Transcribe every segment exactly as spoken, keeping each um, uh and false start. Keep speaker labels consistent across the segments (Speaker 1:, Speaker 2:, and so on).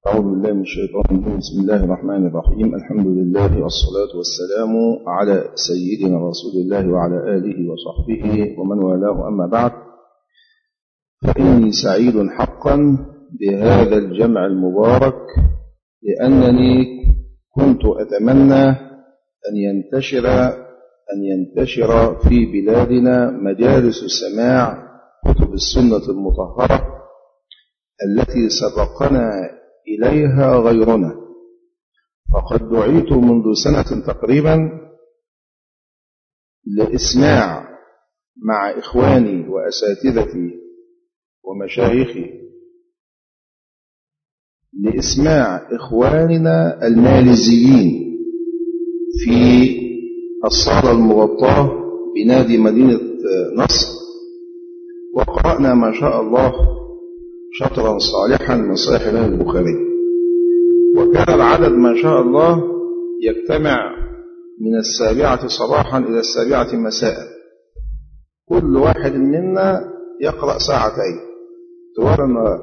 Speaker 1: أعوذ بالله من الشيطان الرجيم. بسم الله الرحمن الرحيم. الحمد لله والصلاة والسلام على سيدنا رسول الله وعلى آله وصحبه ومن والاه، أما بعد، فإني سعيد حقا بهذا الجمع المبارك، لأنني كنت أتمنى أن ينتشر أن ينتشر في بلادنا مجالس سماع كتب السنة المطهرة التي سبقنا إليها غيرنا. فقد دعيت منذ سنة تقريبا لإسماع مع إخواني وأساتذتي ومشايخي لإسماع إخواننا الماليزيين في الصالة المغطاة بنادي مدينة نصر، وقرأنا ما شاء الله شطرا صالحا من صحيح البخاري، وكان العدد ما شاء الله يجتمع من السابعة صباحا إلى السابعة مساء، كل واحد منا يقرأ ساعتين طوال النهار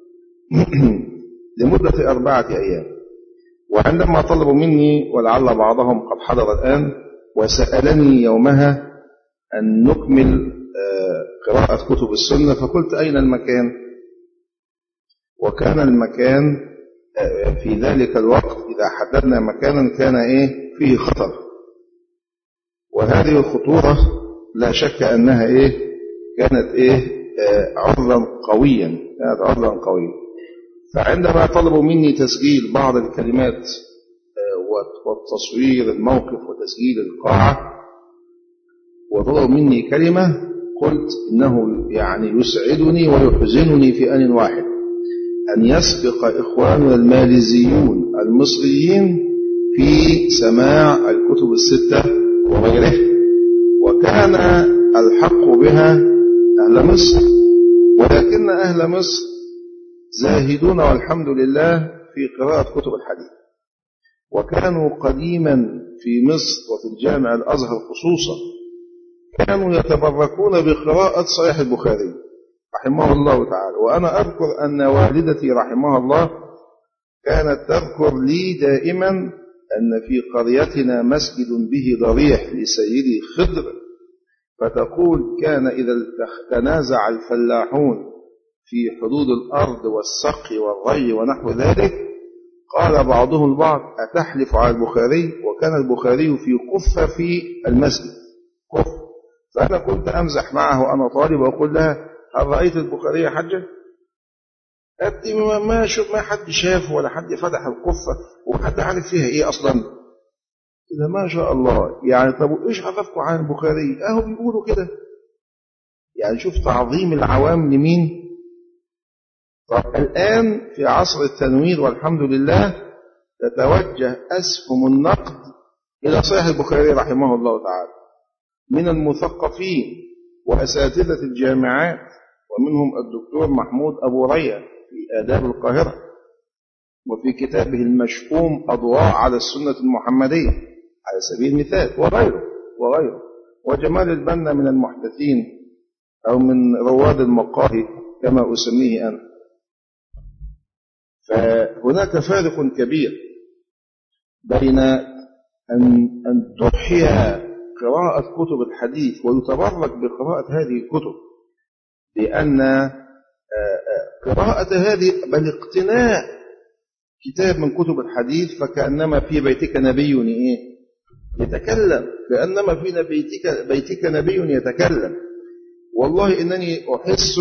Speaker 1: لمدة أربعة أيام. وعندما طلبوا مني، ولعل بعضهم قد حضر الآن، وسألني يومها أن نكمل قراءة كتب السنة، فقلت أين المكان؟ وكان المكان في ذلك الوقت إذا حددنا مكانا كان إيه فيه خطر، وهذه الخطورة لا شك أنها إيه كانت إيه عرضا قويا كانت عرضا قويا. فعندما طلبوا مني تسجيل بعض الكلمات وتصوير الموقف وتسجيل القاعة، وطلبوا مني كلمة، قلت إنه يعني يسعدني ويحزنني في آن واحد أن يسبق إخواننا الماليزيون المصريين في سماع الكتب الستة وغيره، وكان الحق بها أهل مصر، ولكن أهل مصر زاهدون والحمد لله في قراءة كتب الحديث. وكانوا قديما في مصر وفي الجامع الأزهر خصوصا كانوا يتبركون بقراءة صحيح البخاري رحمه الله تعالى. وأنا أذكر أن والدتي رحمها الله كانت تذكر لي دائما أن في قريتنا مسجد به ضريح لسيدي خضر، فتقول كان إذا تنازع الفلاحون في حدود الأرض والسقي والري ونحو ذلك، قال بعضهم البعض: أتحلف على البخاري؟ وكان البخاري في قفة في المسجد، قفة. فأنا كنت أمزح معه وأنا طالب وأقول لها: هل رأيت البخاري يا حجة؟ قالت لي: ما شوف ما حد شاف ولا حد فتح القفة وحد عارف فيها إيه أصلا. إذا ما شاء الله، يعني طب إيش عرفكم عن البخاري؟ أهو بيقولوا كده. يعني شوف تعظيم العوام لمين. طب الآن في عصر التنوير والحمد لله تتوجه أسهم النقد إلى صحيح البخاري رحمه الله تعالى من المثقفين وأساتذة الجامعات، ومنهم الدكتور محمود أبو ريا في آداب القاهرة، وفي كتابه المشؤوم أضواء على السنة المحمدية على سبيل المثال، وغيره وغيره وجمال البنا من المحدثين أو من رواد المقاهي كما أسميه أنا. فهناك فارق كبير بين أن أن تحيا قراءة كتب الحديث ويتبرك بقراءة هذه الكتب، لأن قراءة هذه بل اقتناء كتاب من كتب الحديث فكأنما في بيتك نبي إيه يتكلم، كأنما في بيتك, بيتك نبي يتكلم. والله إنني أحس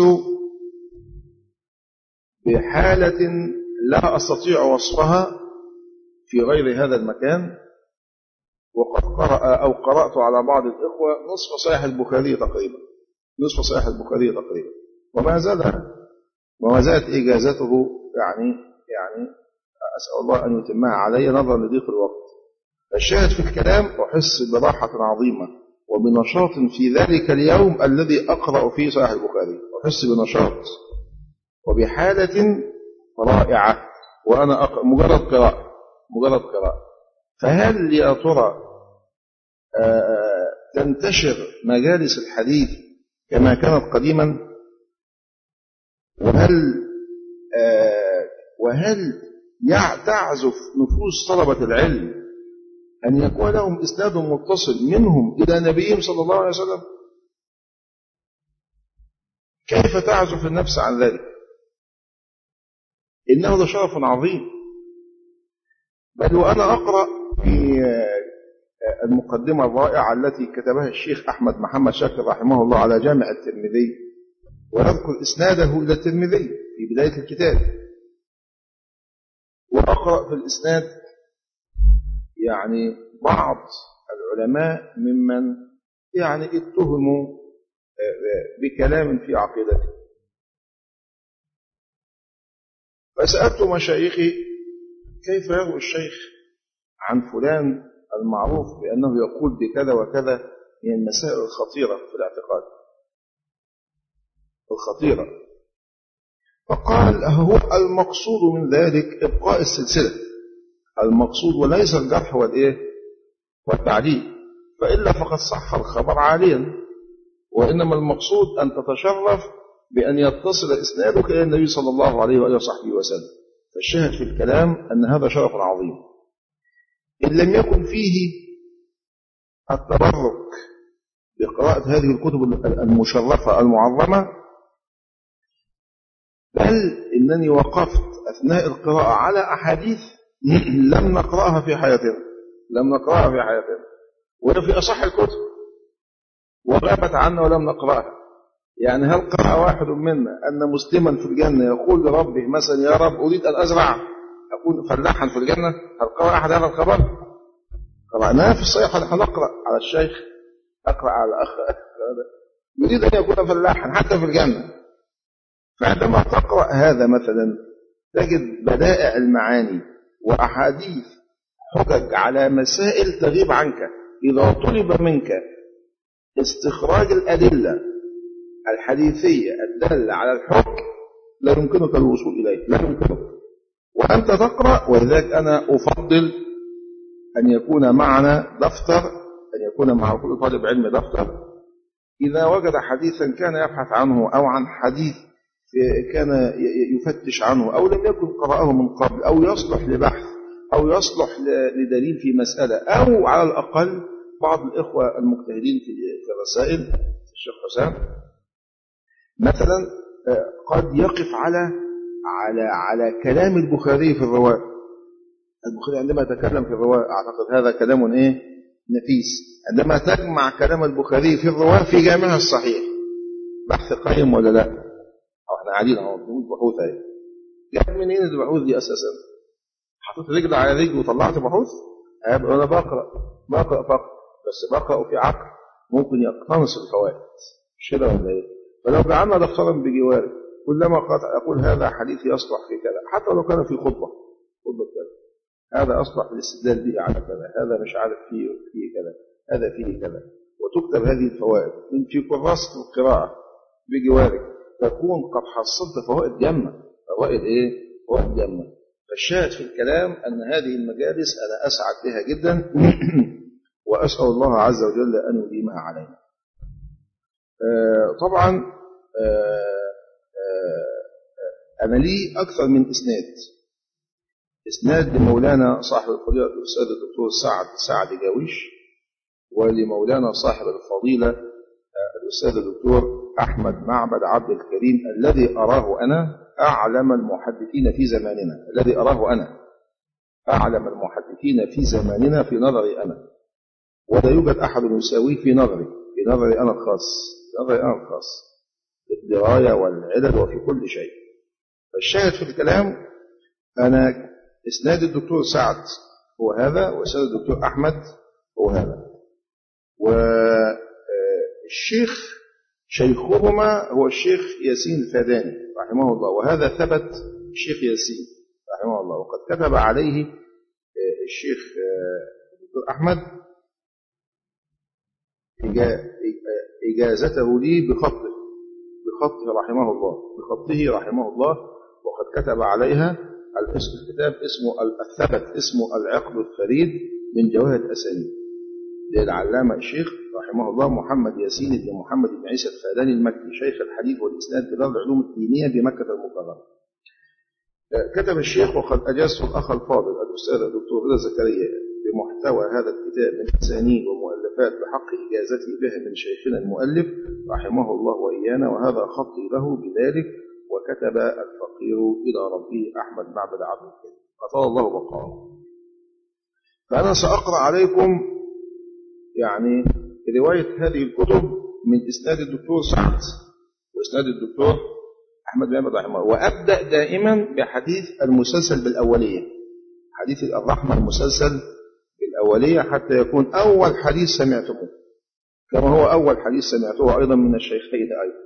Speaker 1: بحالة لا أستطيع وصفها في غير هذا المكان، وقد قرأ أو قرأت على بعض الإخوة نصف صحيح البخاري تقريبا نصف صحيح البخاري تقريبا وما زال وما زالت إجازته، يعني يعني أسأل الله أن يتمها علي نظرا لضيق الوقت. الشاهد في الكلام، أحس براحة عظيمة وبنشاط في ذلك اليوم الذي أقرأ فيه صحيح البخاري، أحس بنشاط وبحالة رائعة وأنا أقرأ مجرد قراءة مجرد قراءة. فهل يا ترى تنتشر مجالس الحديث كما كانت قديما؟ وهل وهل تعزف نفوس طلبة العلم أن يكون لهم إسناد متصل منهم إلى نبيهم صلى الله عليه وسلم؟ كيف تعزف النفس عن ذلك؟ إنه لشرف عظيم. بل وأنا أقرأ في المقدمة الرائعة التي كتبها الشيخ أحمد محمد شاكر رحمه الله على جامع الترمذي، ويذكر إسناده إلى الترمذي في بداية الكتاب، وأقرأ في الإسناد يعني بعض العلماء ممن يعني اتهموا بكلام في عقيدته. فسألت مشايخي كيف يروي الشيخ عن فلان المعروف بأنه يقول بكذا وكذا من المسائل الخطيرة في الاعتقاد الخطيرة. فقال هو المقصود من ذلك إبقاء السلسلة، المقصود وليس الجرح والإيه والتعديل، فإلا فقد صح الخبر عاليا، وإنما المقصود أن تتشرف بأن يتصل إسنادك إلى النبي صلى الله عليه وآله وصحبه وسلم. فالشاهد في الكلام أن هذا شرف عظيم إن لم يكن فيه التبرك بقراءة هذه الكتب المشرفة المعظمة، بل إنني وقفت أثناء القراءة على أحاديث لم نقرأها في حياتنا لم نقرأها في حياتنا وهي في أصح الكتب وغابت عنا ولم نقرأها. يعني هل قرأ واحد منا أن مسلما في الجنة يقول لربه مثلا يا رب أريد أن أزرع أكون فلاحا في الجنة؟ هل قرأ أحد هذا الخبر؟ قرأناه في الصحيح. هنقرأ على الشيخ، أقرأ على الأخ يريد أن يكون فلاحا حتى في الجنة. فعندما تقرأ هذا مثلا تجد بدائع المعاني وأحاديث حجج على مسائل تغيب عنك. إذا طلب منك استخراج الأدلة الحديثية الدالة على الحكم لا يمكنك الوصول إليه، لا يمكنك، وأنت تقرأ. ولذلك أنا أفضل أن يكون معنا دفتر، أن يكون مع كل طالب علم دفتر، إذا وجد حديثا كان يبحث عنه أو عن حديث كان يفتش عنه أو لم يكن قرأه من قبل أو يصلح لبحث أو يصلح لدليل في مسألة، أو على الأقل بعض الإخوة المجتهدين في الرسائل الشيخ حسام مثلا قد يقف على على على كلام البخاري في الرواية. البخاري عندما يتكلم في الرواية أعتقد هذا كلام إيه نفيس. عندما تجمع كلام البخاري في الرواية في جامعه الصحيح، بحث قيم ولا لا؟ أو احنا قاعدين اهو بنقول بحوث اهي، جاب منين البحوث دي أساسا؟ حطيت رجل على رجل وطلعت بحوث؟ أنا بقرأ بقرأ فقط، بس بقرأ في عقل ممكن يقتنص الفوائد، مش كده ولا ايه؟ فلو جعلنا دفترا بجواره كلما قرأت أقول هذا حديث يصلح في كذا، حتى لو كان في خطبة خطبة كذا، هذا أصلح بالاستدلال به على كذا، هذا مش عارف فيه فيه كذا، هذا فيه كذا، وتكتب هذه الفوائد من في كراسة القراءة بجوارك، تكون قد حصلت فوائد جمة. فوائد إيه؟ فوائد جمة. فالشاهد في الكلام أن هذه المجالس أنا أسعد بها جدا وأسأل الله عز وجل أن يديمها علينا. آه طبعا آه آه أنا لي أكثر من إسناد إسناد لمولانا صاحب الفضيلة الأستاذ الدكتور سعد سعد جاويش، ولمولانا صاحب الفضيلة الأستاذ الدكتور أحمد معبد عبد الكريم، الذي أراه أنا أعلم المحدثين في زماننا، الذي أراه أنا أعلم المحدثين في زماننا في نظري أنا، ولا يوجد أحد يساويه في نظري في نظري أنا الخاص في نظري أنا الخاص في الدراية والعدد وفي كل شيء. فالشاهد في الكلام أنا إسناد الدكتور سعد هو هذا، وإسناد الدكتور أحمد هو هذا، والشيخ شيخهما هو الشيخ ياسين الفاداني رحمه الله، وهذا ثبت الشيخ ياسين رحمه الله، وقد كتب عليه الشيخ الدكتور أحمد إجازته لي بخطه بخطه رحمه الله بخطه رحمه الله وقد كتب عليها الاسم الكتاب اسمه الثبت اسمه العقد الفريد من جواهر الأسانيد للعلامة الشيخ رحمه الله محمد ياسين بن محمد بن عيسى الفاداني المكي، شيخ الحديث والإسناد في دار العلوم الدينية بمكة المكرمة. كتب الشيخ وقد أجازت الأخ الفاضل الأستاذ الدكتور رضا زكريا بمحتوى هذا الكتاب من أسانيد ومؤلفات بحق إجازته به من شيخنا المؤلف رحمه الله وإيانا، وهذا خطي له بذلك. وكتب الفقير إلى ربه أحمد معبد عبد الكريم أطال الله بقاءه. فأنا سأقرأ عليكم يعني رواية هذه الكتب من إسناد الدكتور سعد وإسناد الدكتور أحمد بن رحمه الله، وأبدأ دائما بحديث المسلسل بالأولية، حديث الرحمة المسلسل بالأولية، حتى يكون أول حديث سمعتموه كما هو أول حديث سمعته أيضا من الشيخين أيضا.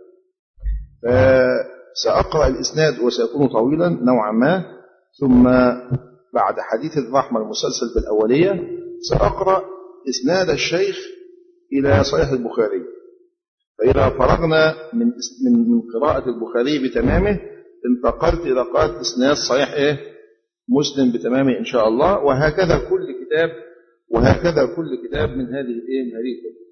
Speaker 1: فسأقرأ الإسناد وسيكون طويلا نوعا ما، ثم بعد حديث الرحمة المسلسل بالأولية سأقرأ إسناد الشيخ إلى صحيح البخاري. فإذا فرغنا من من قراءة البخاري بتمامه انتقلت إلى قراءة إسناد صحيح إيه؟ مسلم بتمامه إن شاء الله، وهكذا كل كتاب وهكذا كل كتاب من هذه الإيه من هذه الكتب.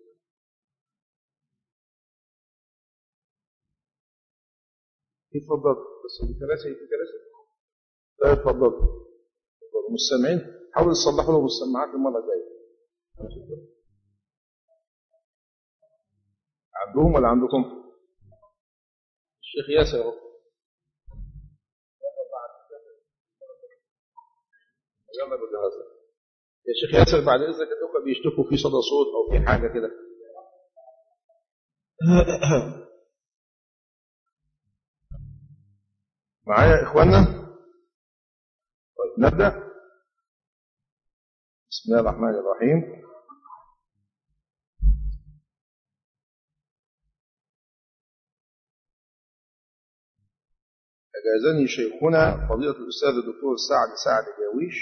Speaker 1: اتفضل بس الكراسي في كراسي لا اتفضل المستمعين حاولوا تصلحوا لهم السماعات المرة الجاية. عندهم ولا عندكم؟ الشيخ ياسر اهو. يلا بالجهاز يا شيخ ياسر بعد اذنك، اتوقع بيشتكوا في صدى صوت او في حاجه كده. معايا يا اخوانا؟ طيب نبدا. بسم الله الرحمن الرحيم. أجازني شيخنا فضيلة الأستاذ الدكتور سعد سعد جاويش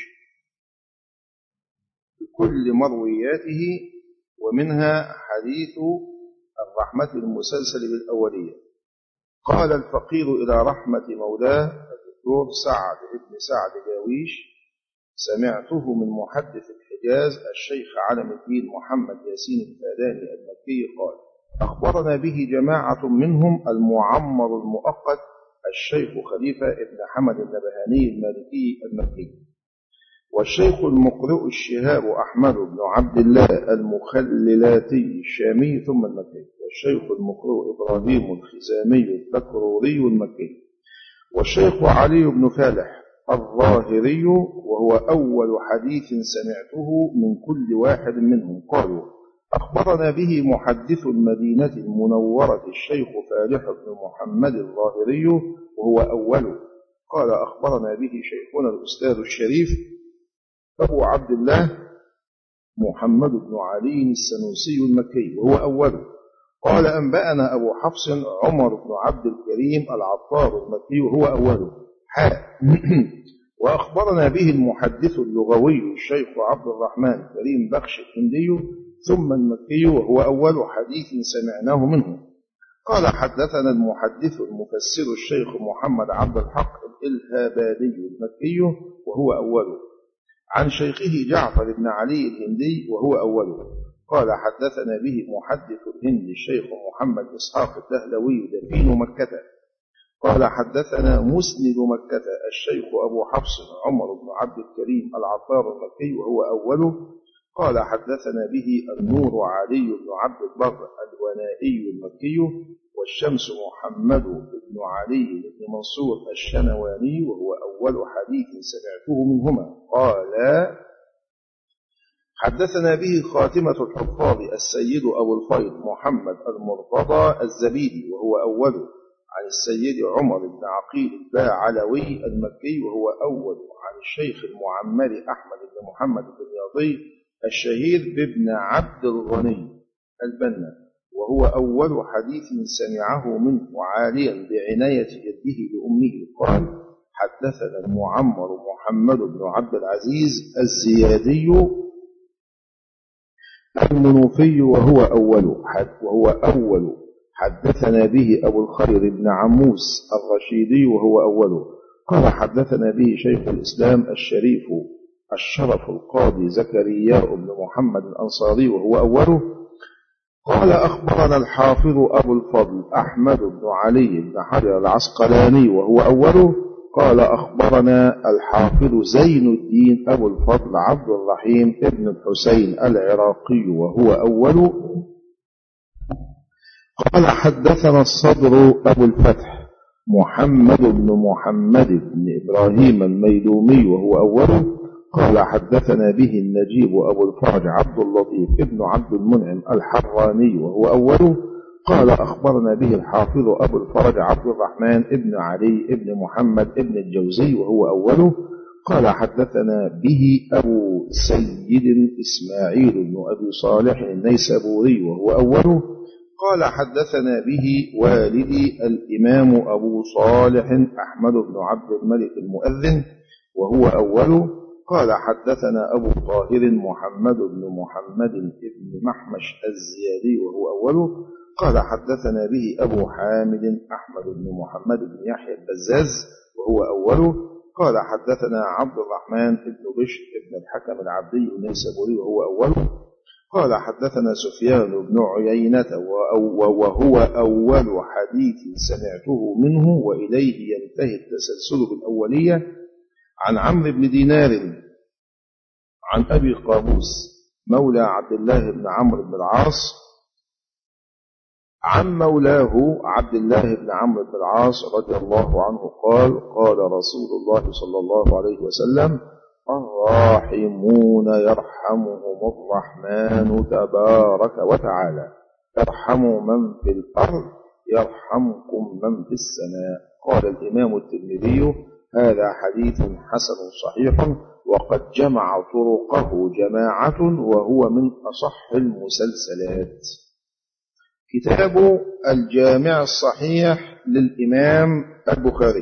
Speaker 1: بكل مروياته، ومنها حديث الرحمة المسلسل بالأولية. قال الفقير إلى رحمة مولاه الدكتور سعد بن سعد جاويش: سمعته من محدث الحجاز الشيخ علم الدين محمد ياسين الفاداني المكي قال: أخبرنا به جماعة منهم المعمر المؤقت الشيخ خليفة ابن حمد النبهاني المالكي المكي، والشيخ المقرئ الشهاب أحمد بن عبد الله المخللاتي الشامي ثم المكي، والشيخ المقرئ إبراهيم الخزامي التكروري المكي، والشيخ علي بن فالح الظاهري، وهو أول حديث سمعته من كل واحد منهم. قالوا: أخبرنا به محدث المدينة المنورة الشيخ فالح بن محمد الظاهري وهو أوله. قال: أخبرنا به شيخنا الأستاذ الشريف أبو عبد الله محمد بن علي السنوسي المكي وهو أوله. قال: أنبأنا أبو حفص عمر بن عبد الكريم العطار المكي وهو أوله. وأخبرنا به المحدث اللغوي الشيخ عبد الرحمن كريم بخش الهندي ثم المكي وهو أول حديث سمعناه منه. قال: حدثنا المحدث المفسر الشيخ محمد عبد الحق الإلهابادي المكي وهو أوله، عن شيخه جعفر بن علي الهندي وهو أوله. قال: حدثنا به محدث الهند الشيخ محمد إسحاق الدهلوي دفين مكة. قال: حدثنا مسند مكة الشيخ أبو حفص عمر بن عبد الكريم العطار المكي وهو أوله. قال: حدثنا به النور علي بن عبد البر الونائي المكي، والشمس محمد بن علي بن منصور الشنواني وهو أول حديث سمعته منهما. قال: حدثنا به خاتمة الحفاظ السيد أبو الفيض محمد المرتضى الزبيدي وهو أوله، عن السيد عمر بن عقيل الباعلوي المكي وهو أوله، عن الشيخ المعمر أحمد بن محمد بن ياضي الشهير بابن عبد الغني البنا وهو أول حديث سمعه منه، عاليا بعناية جده لأمه. قال: حدثنا المعمر محمد بن عبد العزيز الزيادي المنوفي وهو أول وهو أول حدثنا به أبو الخير بن عموس الرشيدي وهو أوله. قال: حدثنا به شيخ الإسلام الشريف الشرف القاضي زكريا بن محمد الأنصاري وهو أوله. قال: أخبرنا الحافظ أبو الفضل أحمد بن علي بن حجر العسقلاني وهو أوله. قال أخبرنا الحافظ زين الدين أبو الفضل عبد الرحيم ابن الحسين العراقي وهو أول. قال حدثنا الصدر أبو الفتح محمد بن محمد بن إبراهيم الميلومي وهو أول. قال حدثنا به النجيب أبو الفرج عبد اللطيف ابن عبد المنعم الحراني وهو أول. قال أخبرنا به الحافظ أبو الفرج عبد الرحمن ابن علي ابن محمد ابن الجوزي وهو أول. قال حدثنا به أبو سيد إسماعيل بن أبي صالح النيسابوري وهو أول. قال حدثنا به والدي الإمام أبو صالح أحمد بن عبد الملك المؤذن وهو أول. قال حدثنا أبو طاهر محمد بن محمد بن محمش الزيادي وهو أول. قال حدثنا به أبو حامد أحمد بن محمد بن يحيى البزاز وهو أول. قال حدثنا عبد الرحمن بن بشر بن الحكم العبدي النيسابوري وهو أول. قال حدثنا سفيان بن عيينة وهو أول حديث سمعته منه وإليه ينتهي التسلسل بالأولية عن عمرو بن دينار عن أبي قابوس مولى عبد الله بن عمرو بن العاص عن مولاه عبد الله بن عمرو بن العاص رضي الله عنه قال قال رسول الله صلى الله عليه وسلم الراحمون يرحمهم الرحمن تبارك وتعالى ارحموا من في الأرض يرحمكم من في السماء. قال الإمام الترمذي هذا حديث حسن صحيح وقد جمع طرقه جماعة وهو من أصح المسلسلات. كتاب الجامع الصحيح للإمام البخاري.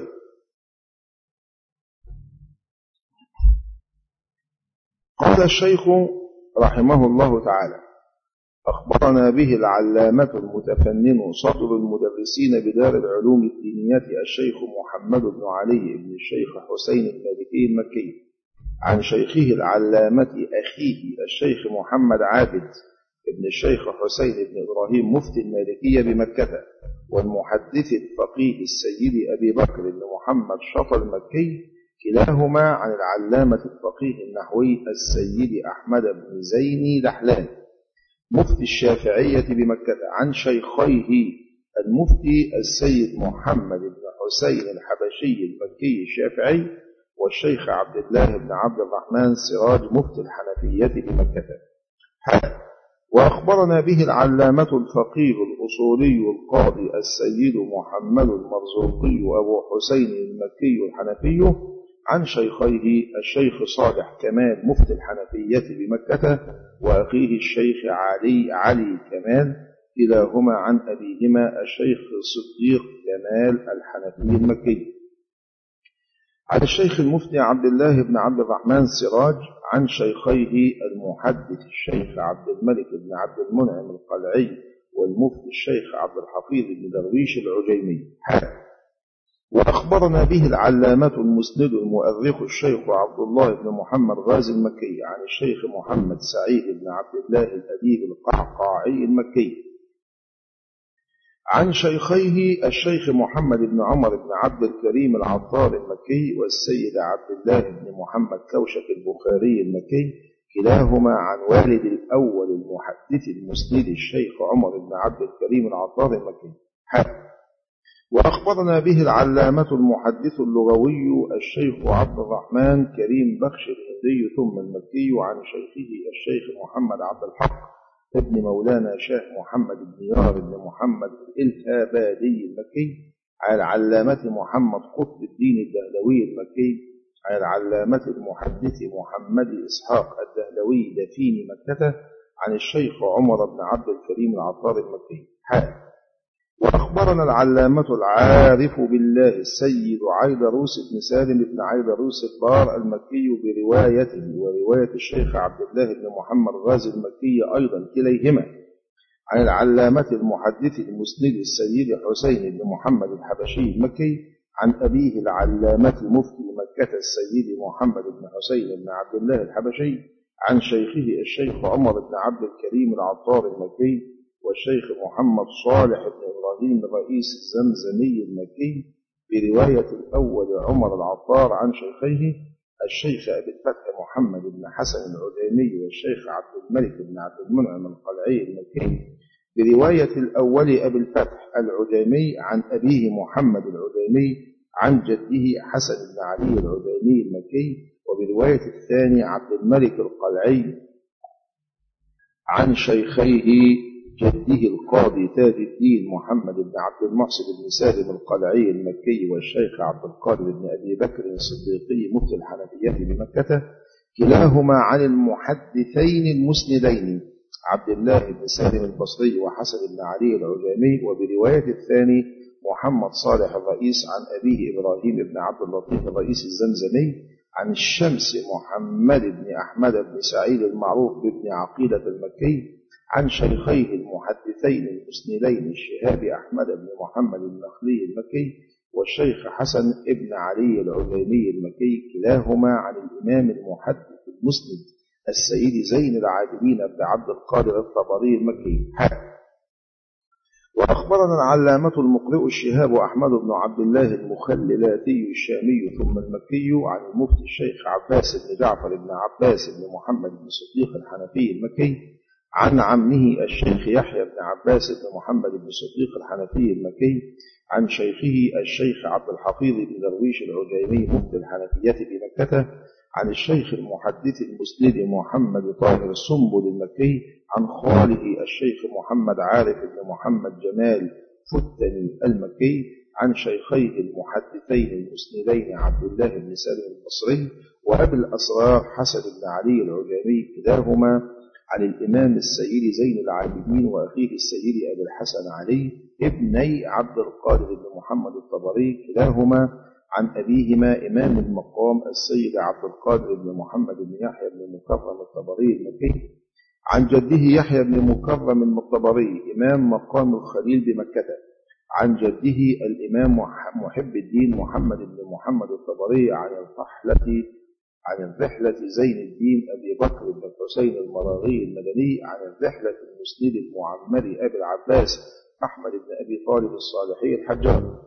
Speaker 1: قال الشيخ رحمه الله تعالى أخبرنا به العلامة المتفنن صدر المدرسين بدار العلوم الدينية الشيخ محمد بن علي بن الشيخ حسين المالكي المكي عن شيخه العلامة أخيه الشيخ محمد عابد ابن الشيخ حسين بن إبراهيم مفتي المالكية بمكة والمحدث الفقيه السيد أبي بكر بن محمد شطر المكي كلاهما عن العلامة الفقيه النحوي السيد أحمد بن زيني دحلان مفتي الشافعية بمكة عن شيخيه المفتي السيد محمد بن حسين الحبشي المكي الشافعي والشيخ عبد الله بن عبد الرحمن سراج مفتي الحنفية بمكة. وأخبرنا به العلامة الفقيه الأصولي القاضي السيد محمد المرزوقي أبو حسين المكي الحنفي عن شيخيه الشيخ صالح كمال مفتي الحنفية بمكة وأخيه الشيخ علي علي كمال كلاهما عن أبيهما الشيخ صديق كمال الحنفي المكي عن الشيخ المفتي عبد الله بن عبد الرحمن سراج عن شيخيه المحدث الشيخ عبد الملك بن عبد المنعم القلعي والمفتي الشيخ عبد الحفيظ بن درويش العجيمي. وأخبرنا به العلامة المسند المؤرخ الشيخ عبد الله بن محمد غازي المكي عن الشيخ محمد سعيد بن عبد الله الأديب القعقاعي المكي عن شيخيه الشيخ محمد بن عمر بن عبد الكريم العطار المكي والسيد عبد الله بن محمد كوشك البخاري المكي كلاهما عن والد الأول المحدث المسند الشيخ عمر بن عبد الكريم العطار المكي. وأخبرنا به العلامة المحدث اللغوي الشيخ عبد الرحمن كريم بخش الهندي ثم المكي عن شيخه الشيخ محمد عبد الحق ابن مولانا شاه محمد بن يار بن محمد الآبادي المكي على العلامة محمد قطب الدين الدهلوي المكي على العلامة المحدث محمد إسحاق الدهلوي دفين مكة عن الشيخ عمر بن عبد الكريم العطار المكي. حال. وأخبرنا العلامة العارف بالله السيد عيدروس بن سالم بن عيدروس البار المكي بروايته ورواية الشيخ عبد الله بن محمد غازي المكي أيضا كليهما عن العلامة المحدث المسند السيد حسين بن محمد الحبشي المكي عن أبيه العلامة مفتي مكة السيد محمد بن حسين بن عبد الله الحبشي عن شيخه الشيخ عمر بن عبد الكريم العطار المكي والشيخ محمد صالح بن إبراهيم رئيس الزمزمي المكي برواية الأول عمر العطار عن شيخيه الشيخ أبي الفتح محمد بن حسن العديمي والشيخ عبد الملك بن عبد المنعم القلعي المكي، برواية الأول أبي الفتح العديمي عن أبيه محمد العديمي عن جده حسن بن علي العديمي المكي، وبرواية الثاني عبد الملك القلعي عن شيخيه جده القاضي تاج الدين محمد بن عبد المحسن بن سالم القلعي المكي والشيخ عبد القادر بن أبي بكر الصديقي مفتي الحنفية بمكة، كلاهما عن المحدثين المسندين عبد الله بن سالم البصري وحسن بن علي العجامي، وبرواية الثاني محمد صالح الرئيس عن أبيه إبراهيم بن عبد اللطيف الرئيس الزمزمي عن الشمس محمد بن أحمد بن سعيد المعروف بن عقيلة المكي عن شيخيه المحدثين المسندين الشهاب أحمد بن محمد النخلي المكي والشيخ حسن بن علي العجيمي المكي، كلاهما عن الإمام المحدث المسند السيد زين العابدين بن عبد القادر الطبري المكي. وأخبرنا العلامة المقرئ الشهاب أحمد بن عبد الله المخللاتي الشامي ثم المكي عن المفتي الشيخ عباس بن جعفر بن عباس بن محمد بن صديق الحنفي المكي عن عمه الشيخ يحيى بن عباس بن محمد بن صديق الحنفي المكي عن شيخه الشيخ عبد الحفيظ بن درويش العجيمي مفتي الحنفية بمكة عن الشيخ المحدث المسند محمد طاهر السنبل المكي عن خاله الشيخ محمد عارف بن محمد جمال فتني المكي عن شيخيه المحدثين المسندين عبد الله بن سالم البصري وأبي الأسرار حسن بن علي العجامي، كلاهما عن الإمام السيد زين العابدين وأخيه السيد أبي الحسن علي ابني عبد القادر بن محمد الطبري، كلاهما عن أبيهما إمام المقام السيد عبد القادر بن محمد بن يحيى بن مكرم الطبري المكي عن جده يحيى بن مكرم الطبري إمام مقام الخليل بمكة عن جده الإمام محب الدين محمد بن محمد الطبري عن الرحلة عن الرحلة زين الدين أبي بكر بن الحسين المراغي المدني عن الرحلة المسند المعمر أبي العباس أحمد بن أبي طالب الصالحي الحجار.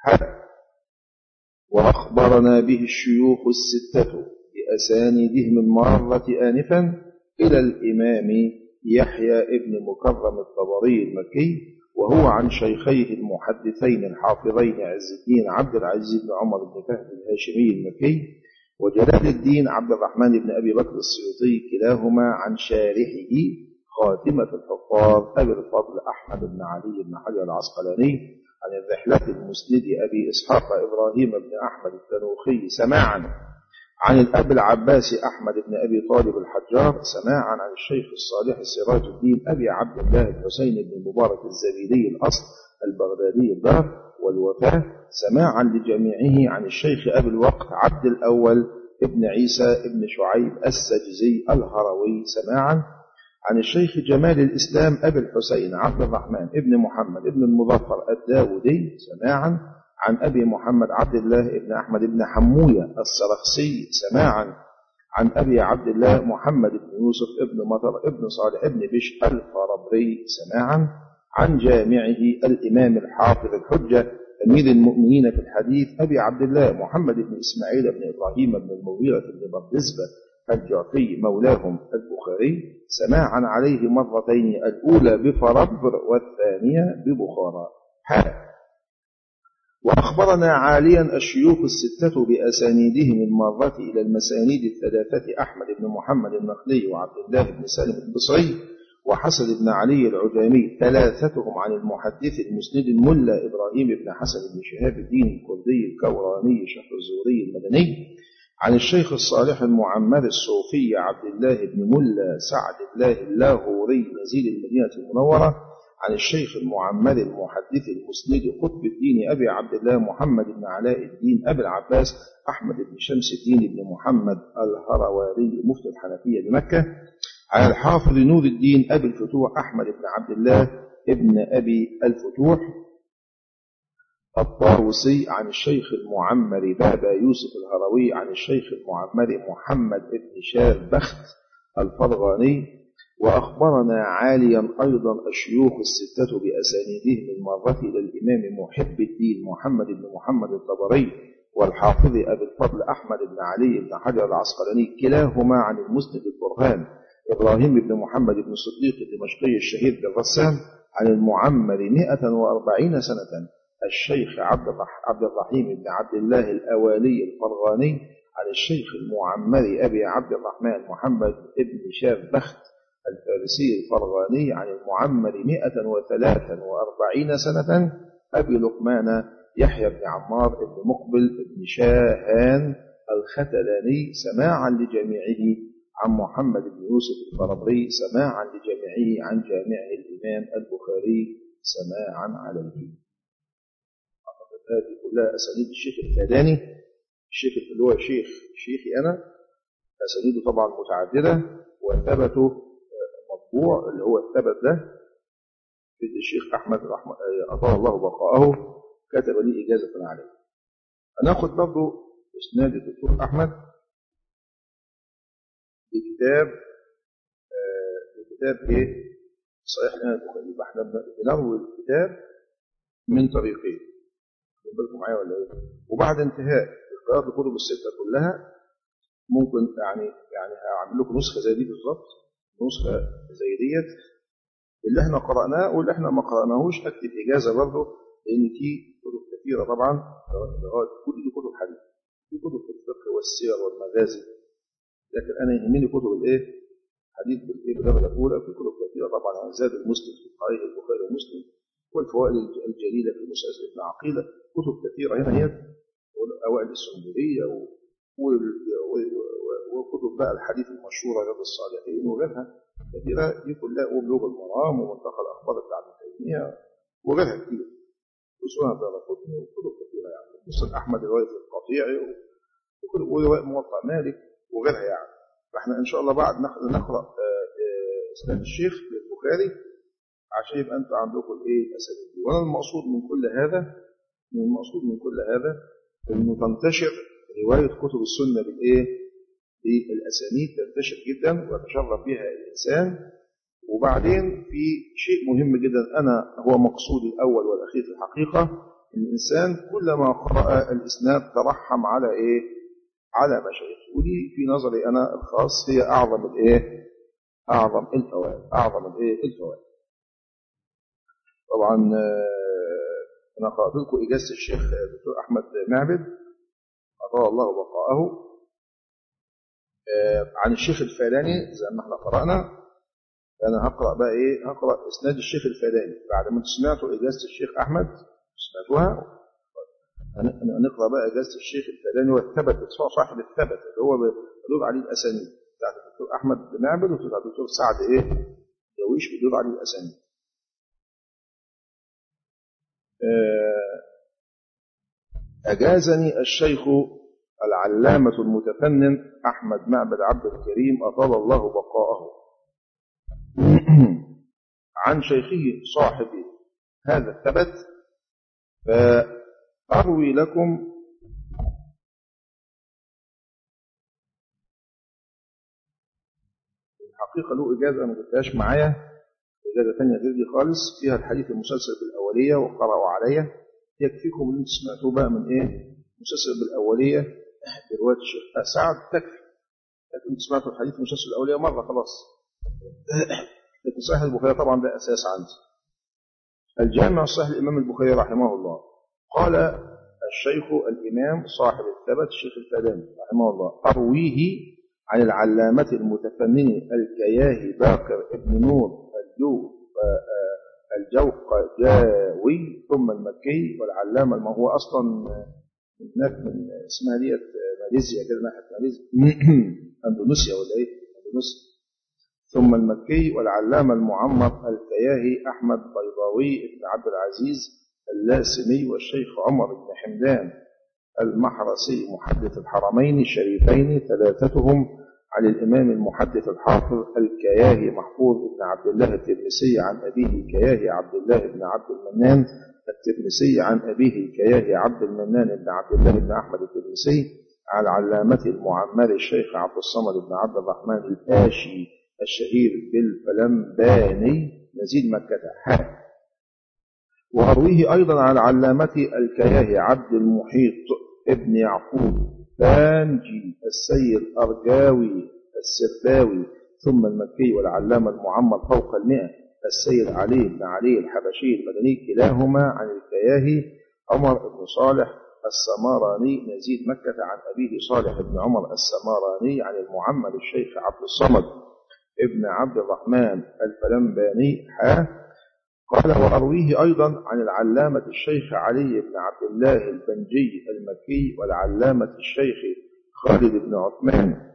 Speaker 1: وأخبرنا به الشيوخ الستة بأسانيدهم المارة آنفا إلى الإمام يحيى بن مكرم الطبري المكي، وهو عن شيخيه المحدثين الحافظين عز الدين عبد العزيز بن عمر بن فهد الهاشمي المكي وجلال الدين عبد الرحمن بن أبي بكر السيوطي، كلاهما عن شارحه خاتمة الحفاظ أبي الفضل أحمد بن علي بن حجر العسقلاني عن الرحلة المسند أبي إسحاق إبراهيم بن أحمد التنوخي سماعا عن الأب العباس أحمد بن أبي طالب الحجار سماعا عن الشيخ الصالح سراج الدين أبي عبد الله الحسين بن مبارك الزبيدي الأصل البغدادي الدار والوفاة سماعا لجميعه عن الشيخ أبي الوقت عبد الأول ابن عيسى ابن شعيب السجزي الهروي سماعا عن الشيخ جمال الإسلام أبي الحسين عبد الرحمن ابن محمد ابن المظفر الداودي سماعا عن أبي محمد عبد الله ابن أحمد ابن حموية السرخسي سماعا عن أبي عبد الله محمد بن يوسف ابن مطر ابن صالح ابن بش الفربري سماعا عن جامعه الإمام الحافظ الحجة أمير المؤمنين في الحديث أبي عبد الله محمد بن إسماعيل بن إبراهيم بن المغيرة بن بردزبة الجعفي مولاهم البخاري سماعا عليه مرتين، الأولى بفربر والثانية ببخارى. وأخبرنا عاليا الشيوخ الستة بأسانيدهم المارة إلى المسانيد الثلاثة أحمد بن محمد النخلي وعبد الله بن سالم البصري وحسن بن علي العجامي ثلاثتهم عن المحدث المسند الملا إبراهيم بن حسن بن شهاب الدين الكردي الكوراني شهر الزوري المدني عن الشيخ الصالح المعمر الصوفي عبد الله بن ملا سعد الله اللاهوري نزيل المدينة المنورة عن الشيخ المعمر المحدث المسند قطب الدين أبي عبد الله محمد بن علاء الدين أبي العباس أحمد بن شمس الدين بن محمد الهرواري مفتي الحنفية بمكة عن الحافظ نور الدين أبي الفتوح أحمد بن عبد الله ابن أبي الفتوح الطاوسي عن الشيخ المعمر بابا يوسف الهروي عن الشيخ المعمر محمد بن شار بخت الفرغاني وأخبرنا عاليا أيضا الشيوخ الستة بأسانيدهم المارة إلى الإمام محب الدين محمد بن محمد الطبري والحافظ أبي الفضل أحمد بن علي بن حجر العسقلاني كلاهما عن المسند البرهان إبراهيم بن محمد بن صديق الدمشقي الشهير بالرسام عن المعمر مئة وأربعين سنة الشيخ عبد الرحيم بن عبد الله الأوالي الفرغاني عن الشيخ المعمر أبي عبد الرحمن محمد بن شاب بخت الفارسي الفرغاني عن المعمر مئة وثلاث وأربعين سنة أبي لقمان يحيى بن عمار بن مقبل بن شاهان الختلاني سماعا لجميعه عن محمد بن يوسف الفربري سماعا لجميعه عن جامعه الإمام البخاري سماعا عليه. هذه كلها أسانيد الشيخ الفاداني، الشيخ اللي هو شيخ شيخي أنا، أسانيده طبعا متعددة وثبته مطبوع اللي هو الثبت ده في الشيخ أحمد رحمه أطال الله بقاءه كتب لي إجازة عليه. هناخد برضه إسناد الدكتور أحمد لكتاب لكتاب إيه؟ صحيح لنا البخاري. احنا بنروي الكتاب من طريقين، بالكم معايا ولا ايه؟ وبعد انتهاء قراءة الكتب الستة كلها ممكن يعني يعني هعمل لكم نسخة زي دي بالظبط، نسخة زي ديت اللي احنا قرأناه واللي احنا ما قرأناهوش اكتب إجازة برضه، لأن في كتب كثيرة طبعا كل دي كتب حديث، في كتب في الفقه والسير والمغازي، لكن أنا يهمني كتب الإيه؟ حديث بالإيه بالدرجة الأولى. في كتب كثيرة طبعا عن زاد المسلم في صحيح البخاري ومسلم والفوائد الجليلة في مسألة ابن عقيلة، كتب كثيرة هنا هي أوائل السنبورية وكتب بقى الحديث المشهورة رياض الصالحين وغيرها كثيرة، دي كلها وبلوغ المرام ومنتقى الأخبار بتاع ابن تيمية وغيرها كثير، وسنن الدارقطني وكتب كثيرة يعني مسند أحمد رواية القطيعي وكتب ورواية موطأ مالك وغيرها يعني. فاحنا إن شاء الله بعد نقرأ إسناد الشيخ للبخاري عشان يبقى أنتوا عندكم الإيه الأسانيد دي. وأنا المقصود من كل هذا من المقصود من كل هذا إنه تنتشر رواية كتب السنة بالإيه بالأسانيد، تنتشر جدا ويتشرف بها الإنسان. وبعدين في شيء مهم جدا أنا هو مقصودي الأول والأخير في الحقيقة، إن الإنسان كلما قرأ الإسناد ترحم على إيه على مشايخه، ودي في نظري أنا الخاص هي أعظم الإيه أعظم الفوائد أعظم الإيه الفوائد. طبعا أنا قرأت لكم إجازة الشيخ الدكتور أحمد معبد أطال الله بقاءه عن الشيخ الفاداني زي ما احنا قرأنا. أنا هقرأ بقى إيه هقرأ إسناد الشيخ الفاداني بعد ما سمعتوا إجازة الشيخ أحمد سمعتوها، هنقرأ بقى إجازة الشيخ الفاداني والثبت صاحب الثبت اللي هو بيدور عليه الأسانيد بتاعت الدكتور أحمد معبد وبتاع الدكتور سعد إيه جويش بيدور عليه الأسانيد. أجازني الشيخ العلامة المتفنن أحمد معبد عبد الكريم أطال الله بقاءه عن شيخه صاحب هذا الثبت، فأروي لكم الحقيقة له إجازة ما جبتهاش معايا، إجازة ثانية غير دي خالص فيها الحديث المسلسل بالأولية وقرأوا عليا، يكفيكم اللي انتم سمعتوه بقى من إيه مسلسل بالأولية برواية الشيخ سعد تكفي، لكن انتم سمعتوا الحديث المسلسل بالأولية مرة خلاص. لكن صحيح البخاري طبعا ده أساس عندي. الجامع الصحيح الإمام البخاري رحمه الله قال الشيخ الإمام صاحب الثبت الشيخ الفاداني رحمه الله أرويه عن العلامة المتفنن الكياهي باقر ابن نور الجو الجوقجاوي ثم المكي والعلامة ما هو أصلا هناك من اسمها ديت ماليزيا كده ناحية ماليزيا أندونيسيا ولا إيه أندونيسيا، ثم المكي والعلامة المعمر الكياهي أحمد بيضاوي ابن عبد العزيز اللاسمي والشيخ عمر بن حمدان المحرسي محدث الحرمين الشريفين ثلاثتهم عن الإمام المحدث الحافظ الكياهي محفوظ بن عبد الله التبنسي عن أبيه كياهي عبد الله بن عبد المنان التبنسي عن أبيه كياهي عبد المنان بن عبد الله بن أحمد التبنسي عن علامة المعمر الشيخ عبد الصمد بن عبد الرحمن الآشي الشهير بالفلمباني نزيل مكة. حاء وأرويه أيضا عن علامة الكياهي عبد المحيط ابن يعقوب بانجي السيد أرجاوي السرباوي ثم المكي والعلامة المعمر فوق المئة السيد علي بن علي الحبشي المدني كلاهما عن الكياهي عمر بن صالح السماراني نزيل مكة عن أبيه صالح بن عمر السماراني عن المعمر الشيخ عبد الصمد ابن عبد الرحمن الفلمباني. حا قال وأرويه أيضا عن العلامة الشيخ علي بن عبد الله البنجي المكي والعلامة الشيخ خالد بن عثمان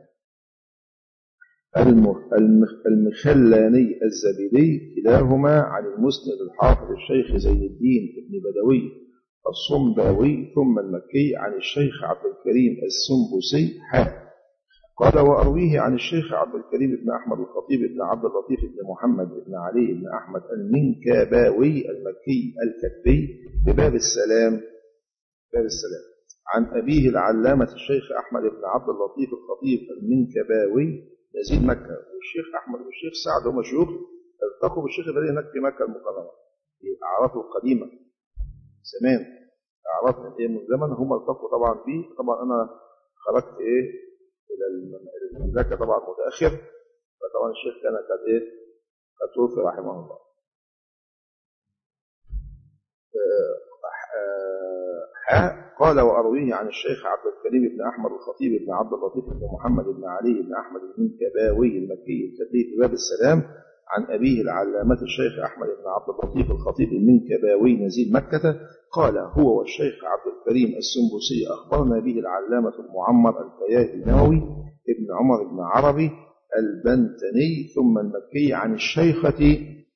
Speaker 1: المخلاني الزبيدي كلاهما عن المسند الحافظ الشيخ زين الدين بن بدوي الصنباوي ثم المكي عن الشيخ عبد الكريم السنبسي. حا قال وأرويه عن الشيخ عبد الكريم بن أحمد الخطيب بن عبد اللطيف بن محمد بن علي بن أحمد المنكباوي المكي الكتبي بباب السلام باب السلام عن أبيه العلامة الشيخ أحمد بن عبد اللطيف الخطيب المنكباوي نزيل مكة. والشيخ أحمد والشيخ سعد هم شيوخ التقوا بالشيخ البدري هناك في مكة المكرمة في أعرافه القديمة زمان أعراف من إيه من زمن هم التقوا طبعا فيه. طبعا أنا خرجت إيه إلى المملكة طبعا متأخر فطبعا الشيخ كان قد إيه قد توفي رحمه الله. حاء قال وأرويه عن الشيخ عبد الكريم بن أحمد الخطيب بن عبد اللطيف بن محمد بن علي بن أحمد المنكباوي المكي الكتبي في باب السلام عن أبيه العلامة الشيخ أحمد بن عبد اللطيف الخطيب المنكباوي نزيل مكة قال هو والشيخ عبد الكريم السنبسي أخبرنا به العلامة المعمر الكياهي النووي ابن عمر بن عربي البنتني ثم المكي عن الشيخة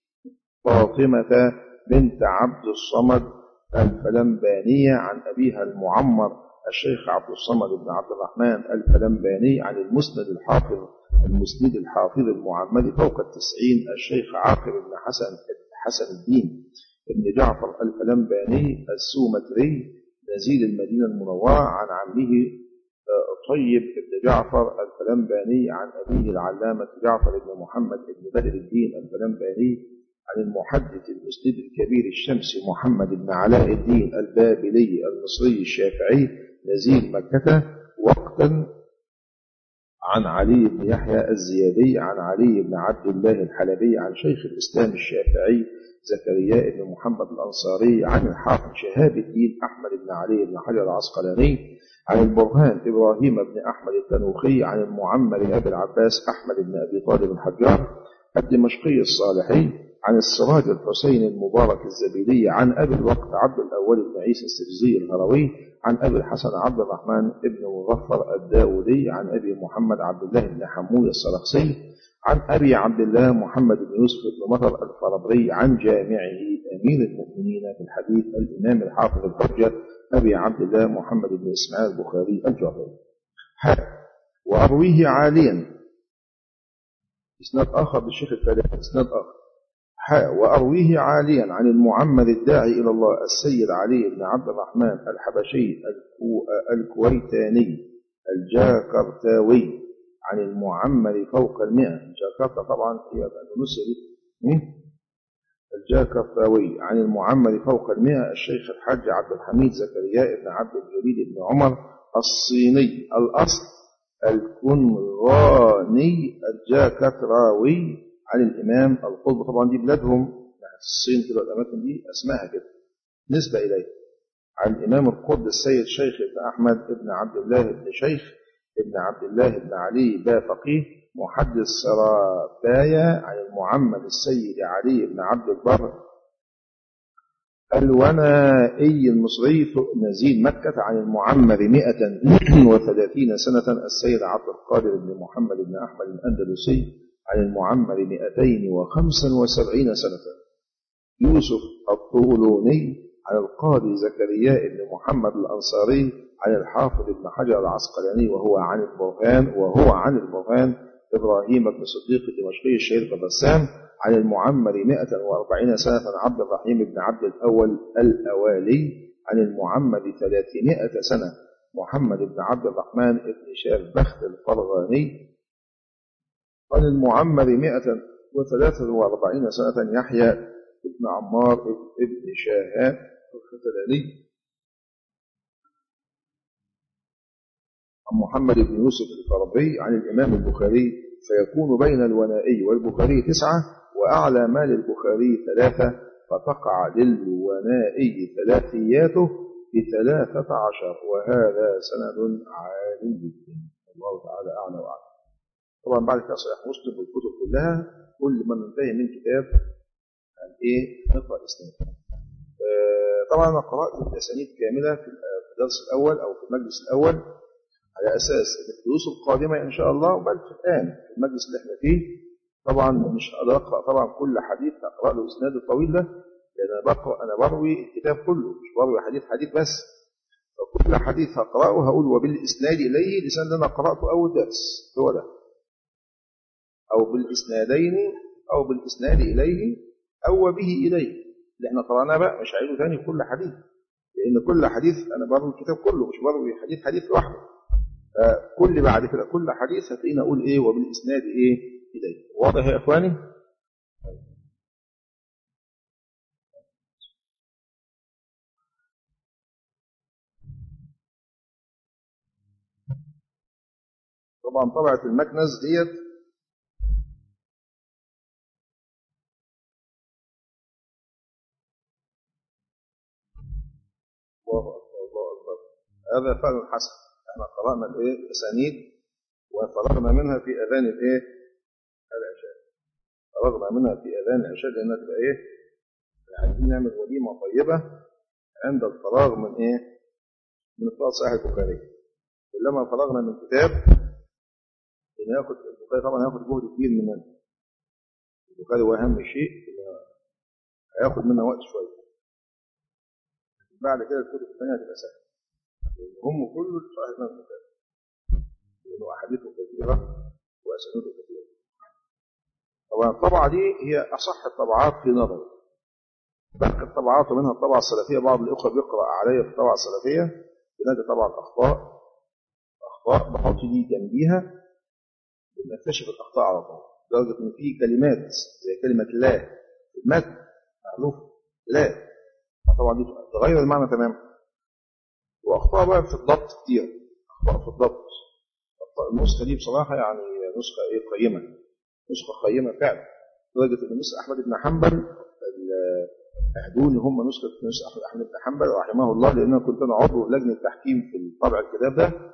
Speaker 1: فاطمة بنت عبد الصمد الفلمبانية عن أبيها المعمر الشيخ عبد الصمد بن عبد الرحمن الفلمباني عن المسند الحافظ المسند الحافظ المعمد فوق التسعين الشيخ عاقب بن حسن حسن الدين بن جعفر الفلمباني السومتري نزيل المدينة المنورة عن عمه طيب بن جعفر الفلمباني عن أبيه العلامة جعفر بن محمد بن بدر الدين الفلمباني عن المحدث المسند الكبير الشمسي محمد بن علاء الدين البابلي المصري الشافعي نزيل مكة وقتا عن علي بن يحيى الزيادي عن علي بن عبد الله الحلبي عن شيخ الإسلام الشافعي زكريا بن محمد الأنصاري عن الحافظ شهاب الدين أحمد بن علي بن حجر العسقلاني عن البرهان إبراهيم بن أحمد التنوخي عن المعمر أبي العباس أحمد بن أبي طالب الحجار الدمشقي الصالحي عن السراج الحسين المبارك الزبيدي عن أبي الوقت عبد الأول بن عيسى السرزي الهروي عن أبي الحسن عبد الرحمن بن مظفر الداودي عن أبي محمد عبد الله بن حمود الصرخسي عن أبي عبد الله محمد بن يوسف بن مطر الفربري عن جامعه أمير المؤمنين في الحديث الإمام الحافظ الحجة أبي عبد الله محمد بن إسماعيل البخاري الجوهري. وأرويه عاليا إسناد آخر بالشيخ الثالث إسناد آخر حاء وأرويه عاليا عن المعمر الداعي إلى الله السيد علي بن عبد الرحمن الحبشي الكويتاني الجاكرتاوي عن المعمر فوق المئة. جاكرتا طبعا هي الأندونيسيا دي الجاكرتاوي عن المعمر فوق المئة الشيخ الحاج عبد الحميد زكريا بن عبد الجليل بن عمر الصيني الأصل الكنغاني الجاكتراوي عن الإمام القطب. طبعا دي بلادهم الصين كده الأماكن دي أسماها كده نسبة إليه. عن الإمام القطب السيد شيخ ابن أحمد ابن عبد الله بن شيخ ابن عبد الله بن علي با فقيه محدث سرابايا عن المعمر السيد علي بن عبد البر الونائي المصري نزيل مكة عن المعمر مئة وثلاثين سنة السيد عبد القادر بن محمد بن أحمد الأندلسي عن المعمر مئتين وخمسا وسبعين سنة. يوسف الطولوني عن القاضي زكريا بن محمد الأنصاري عن الحافظ بن حجر العسقلاني وهو عن البرهان وهو عن البرهان إبراهيم بن صديق الدمشقي الشهير بالرسام عن المعمر مئة وأربعين سنة عبد الرحيم بن عبد الأول الأوالي عن المعمر ثلاثمائة سنة محمد بن عبد الرحمن بن شافبخت الفرغاني عن المعمر مئة وثلاثة وأربعين سنة يحيى ابن عمار ابن شاهان الختلاني عن محمد بن يوسف القرضي عن الإمام البخاري فيكون بين الونائي والبخاري تسعة وأعلى ما للبخاري ثلاثة فتقع للونائي ثلاثياته بثلاثة عشر وهذا سند عالي جدا. الله تعالى أعلى وأعلم. طبعا بعد كده صحيح مسلم والكتب كلها كل ما ننتهي من كتاب عن ايه نقرأ اسناد. آه طبعا انا قرأت الاسانيد كاملة في الدرس الاول او في المجلس الاول على اساس ان في الدروس القادمة ان شاء الله بل في الان في المجلس اللي احنا فيه طبعا مش هقدر اقرأ طبعا كل حديث اقرأ له اسناد الطويل ده لان انا بقرأ انا بروي الكتاب كله مش بروي حديث حديث بس. فكل حديث هقرأه هقول وبالاسناد اليه لسان انا قرأته اول درس هو ده أو بالإسنادين أو بالإسناد إليه أو به إليه اللي احنا قرأناه بقى مش عايزه ثاني كل حديث لأن كل حديث أنا بروي الكتاب كله مش بروي حديث حديث لوحده. كل بعد كده كل حديث هتلاقينا أقول إيه وبالإسناد إيه إليه. واضح يا إخواني؟ طبعا طبعة المكنز ديت هذا فعل حسن. احنا قرأنا الايه الاسانيد وفرغنا منها في اذان الايه العشاء. فرغنا منها في اذان العشاء لانها تبقى ايه عايزين نعمل وليمه طيبه عند الفراغ من ايه من قراءة صحيح البخاري. كلما فرغنا من كتاب ياخد البخاري طبعا هياخد جهد كبير مننا. البخاري هو اهم شيء هياخد منا وقت شويه. بعد كده الكتب الثانيه هتبقى سهله. هم كله صحيح البخاري لأنه أحاديثه كثيرة وأسانيده كثيرة. طبعا الطبعة دي هي أصح الطبعات في نظري. باقي الطبعات ومنها الطبعة السلفية بعض الإخوة بيقرأ عليا في الطبعة السلفية بنجد طبعا أخطاء أخطاء بحط دي جنبيها بنكتشف الأخطاء على طول لدرجة إن في كلمات زي كلمة لا في المتن معروف لا طبعا دي تغير المعنى تماما. وأخطاء بقى في الضبط كتير أخطاء في الضبط. النسخة دي بصراحة يعني نسخة إيه قيمة نسخة قيمة فعلا لدرجة إن نسخة أحمد بن حنبل أهدوني هم نسخة نسخة أحمد بن حنبل رحمه الله لأن أنا كنت أنا عضو لجنة تحكيم في طبع الكتاب ده.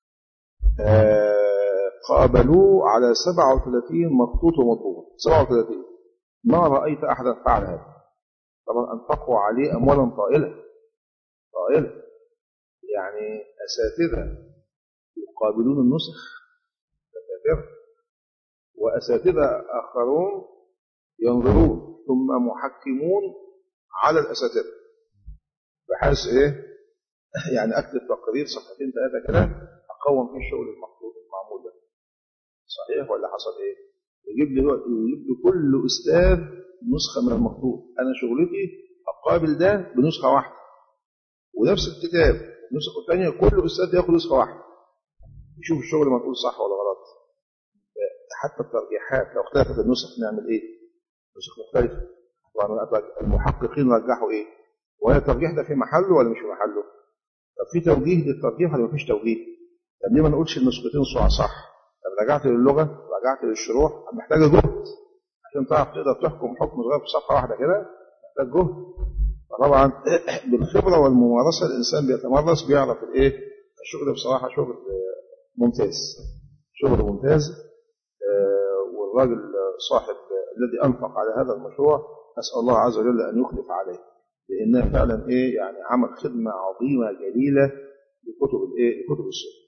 Speaker 1: آه قابلوه على سبعة وثلاثين مخطوط ومطبوع سبعة وثلاثين ما رأيت أحدا فعل هذا. طبعا أنفقوا عليه أموالا طائلة طائلة يعني أساتذة يقابلون النسخ أساتذة وأساتذة آخرون ينظرون ثم محكمون على الأساتذة بحيث إيه يعني أكتب تقرير صفحتين ثلاثة كده أقوم فيه الشغل المخطوط المعمول ده صحيح ولا حصل إيه يجيب لي يجيب لي كل أستاذ نسخة من المخطوط. أنا شغلتي أقابل ده بنسخة واحدة ونفس الكتاب النسخة الثانية كل أستاذ يأخذ نسخة واحدة يشوف الشغل ما تقول صح ولا غلط. حتى الترجيحات لو اختلفت النسخ نعمل ايه نسخ مختلفة. طبعا المحققين رجحوا ايه وهي الترجيح ده في محله ولا مش في محله. طب في توجيه للترجيح ولا مفيش توجيه. طب ليه ما نقولش النسختين صح صح. طب رجعت للغة رجعت للشروح محتاجة جهد عشان تعرف تقدر تحكم حكم صغير في صفحة واحدة كده محتاج جهد. فطبعا بالخبرة والممارسة الإنسان بيتمرس بيعرف الايه الشغل بصراحة شغل ممتاز شغل ممتاز. والراجل صاحب الذي أنفق على هذا المشروع أسأل الله عز وجل أن يخلف عليه لأنها فعلا إيه يعني عمل خدمة عظيمة جليلة لكتب الإيه لكتب السنة.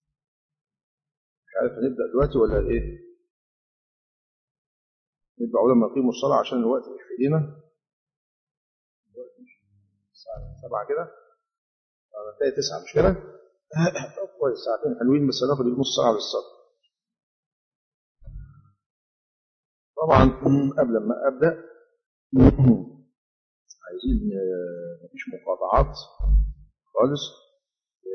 Speaker 1: مش عارف هنبدأ دلوقتي ولا إيه نبدأ أولا ما نقيم الصلاة عشان الوقت مش في ايدينا. الساعة سبعة كده هنتلاقي تسعة مش كده كويس ساعتين حلوين بس هناخد نص ساعة للصلاة. طبعا قبل ما أبدأ عايزين مفيش مقاطعات خالص.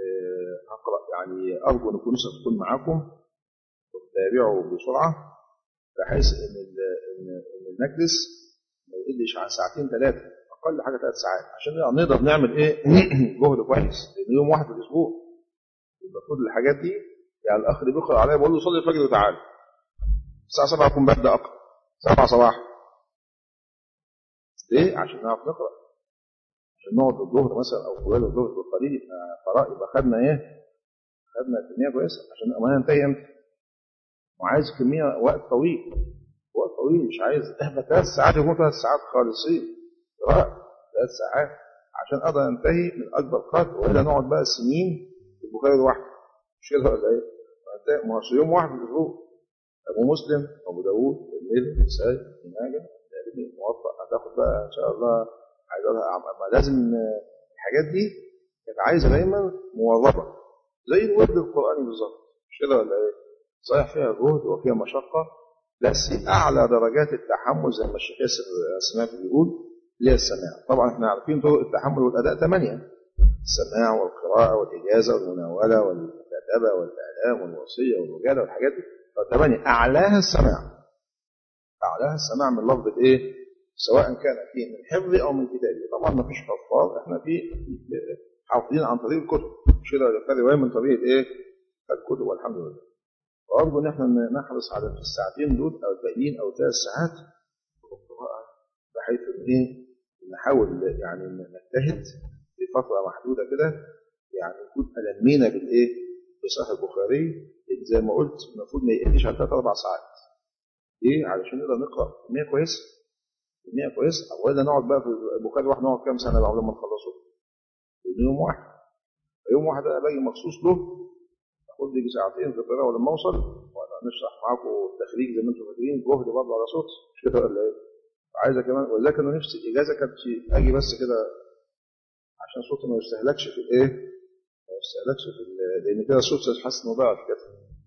Speaker 1: هقرأ يعني أرجو أن الكنوسة تكون معاكم وتتابعوا بسرعة بحيث ان ان المجلس ما يقلش عن ساعتين ثلاثه، اقل حاجه ثلاث ساعات، عشان نقدر نعمل ايه جهد كويس، لان يوم واحد في الاسبوع يبقى كل الحاجات دي. يعني الاخ اللي بيقرا عليا بقول له صلي الفجر وتعالى الساعه سبعة اكون ببدا اقرا سبعة صباحا. ليه؟ عشان نعرف نقرا، عشان نقعد الظهر مثلا او طوال الظهر بالقليل يبقى قراء، يبقى خدنا ايه؟ خدنا كميه كويسه، عشان ما ننتهي امتى؟ وعايز كميه وقت طويل، وقت طويل، مش عايز اهبط ثلاث ساعات، يكون ثلاث ساعات خالصين قراءه ثلاث ساعات عشان اقدر انتهي من اكبر قدر، والا نقعد بقى سنين في البخاري لوحده. مش كده ولا ايه؟ ما هو يوم واحد في الاسبوع. ابو مسلم، ابو داوود، الترمذي، النسائي، ابن ماجه، الموطأ، هتاخد بقى ان شاء الله. عايز اقولها لازم الحاجات دي كانت عايزه دايما مواظبه، زي الورد القراني بالظبط. مش كده ولا ايه؟ صحيح فيها جهد وفيها مشقه، بس اعلى درجات التحمل زي ما الشيخ ياسر سماك بيقول اللي هي السماع. طبعا احنا عارفين طرق التحمل والاداء ثمانيه: السماع والقراءه والاجازه والمناوله والمكاتبه والاعلام والوصيه والوجاده والحاجات دي. ثمانيه، اعلاها السماع، اعلاها السماع من لفظ ايه؟ سواء كان فيه من حفظ او من كتابه. طبعا ما فيش حفاظ، احنا في حافظين عن طريق الكتب، مش كده ولا روايه من طريق ايه؟ الكتب، والحمد لله. وارجو ان احنا نحرص على في الساعتين دول او الباقيين او ثلاث ساعات القراءه، بحيث ان ايه؟ نحاول يعني نجتهد في فتره محدوده كده، يعني نكون المينا بالايه؟ بصحيح البخاري زي ما قلت المفروض ما يقلش عن ثلاث اربع ساعات. ايه؟ علشان نقدر نقرا كميه كويسه، كميه كويسه. اولا نقعد بقى في البخاري واحد نقعد كام سنه بعد ما نخلصه؟ يوم واحد. يوم واحد انا باجي مخصوص له، اخد لي ساعتين في القراءه ولما اوصل وانا نشرح معاكم التخريج زي ما انتم فاكرين، جهد برضه على صوت، مش كده ولا ايه؟ عايزه كمان، ولكن انا نفسي اجازه كانت اجي بس كده عشان صوتي ما يستهلكش في الايه؟ ما يستهلكش في لان كده الصوت حاسس انه ضعف كده.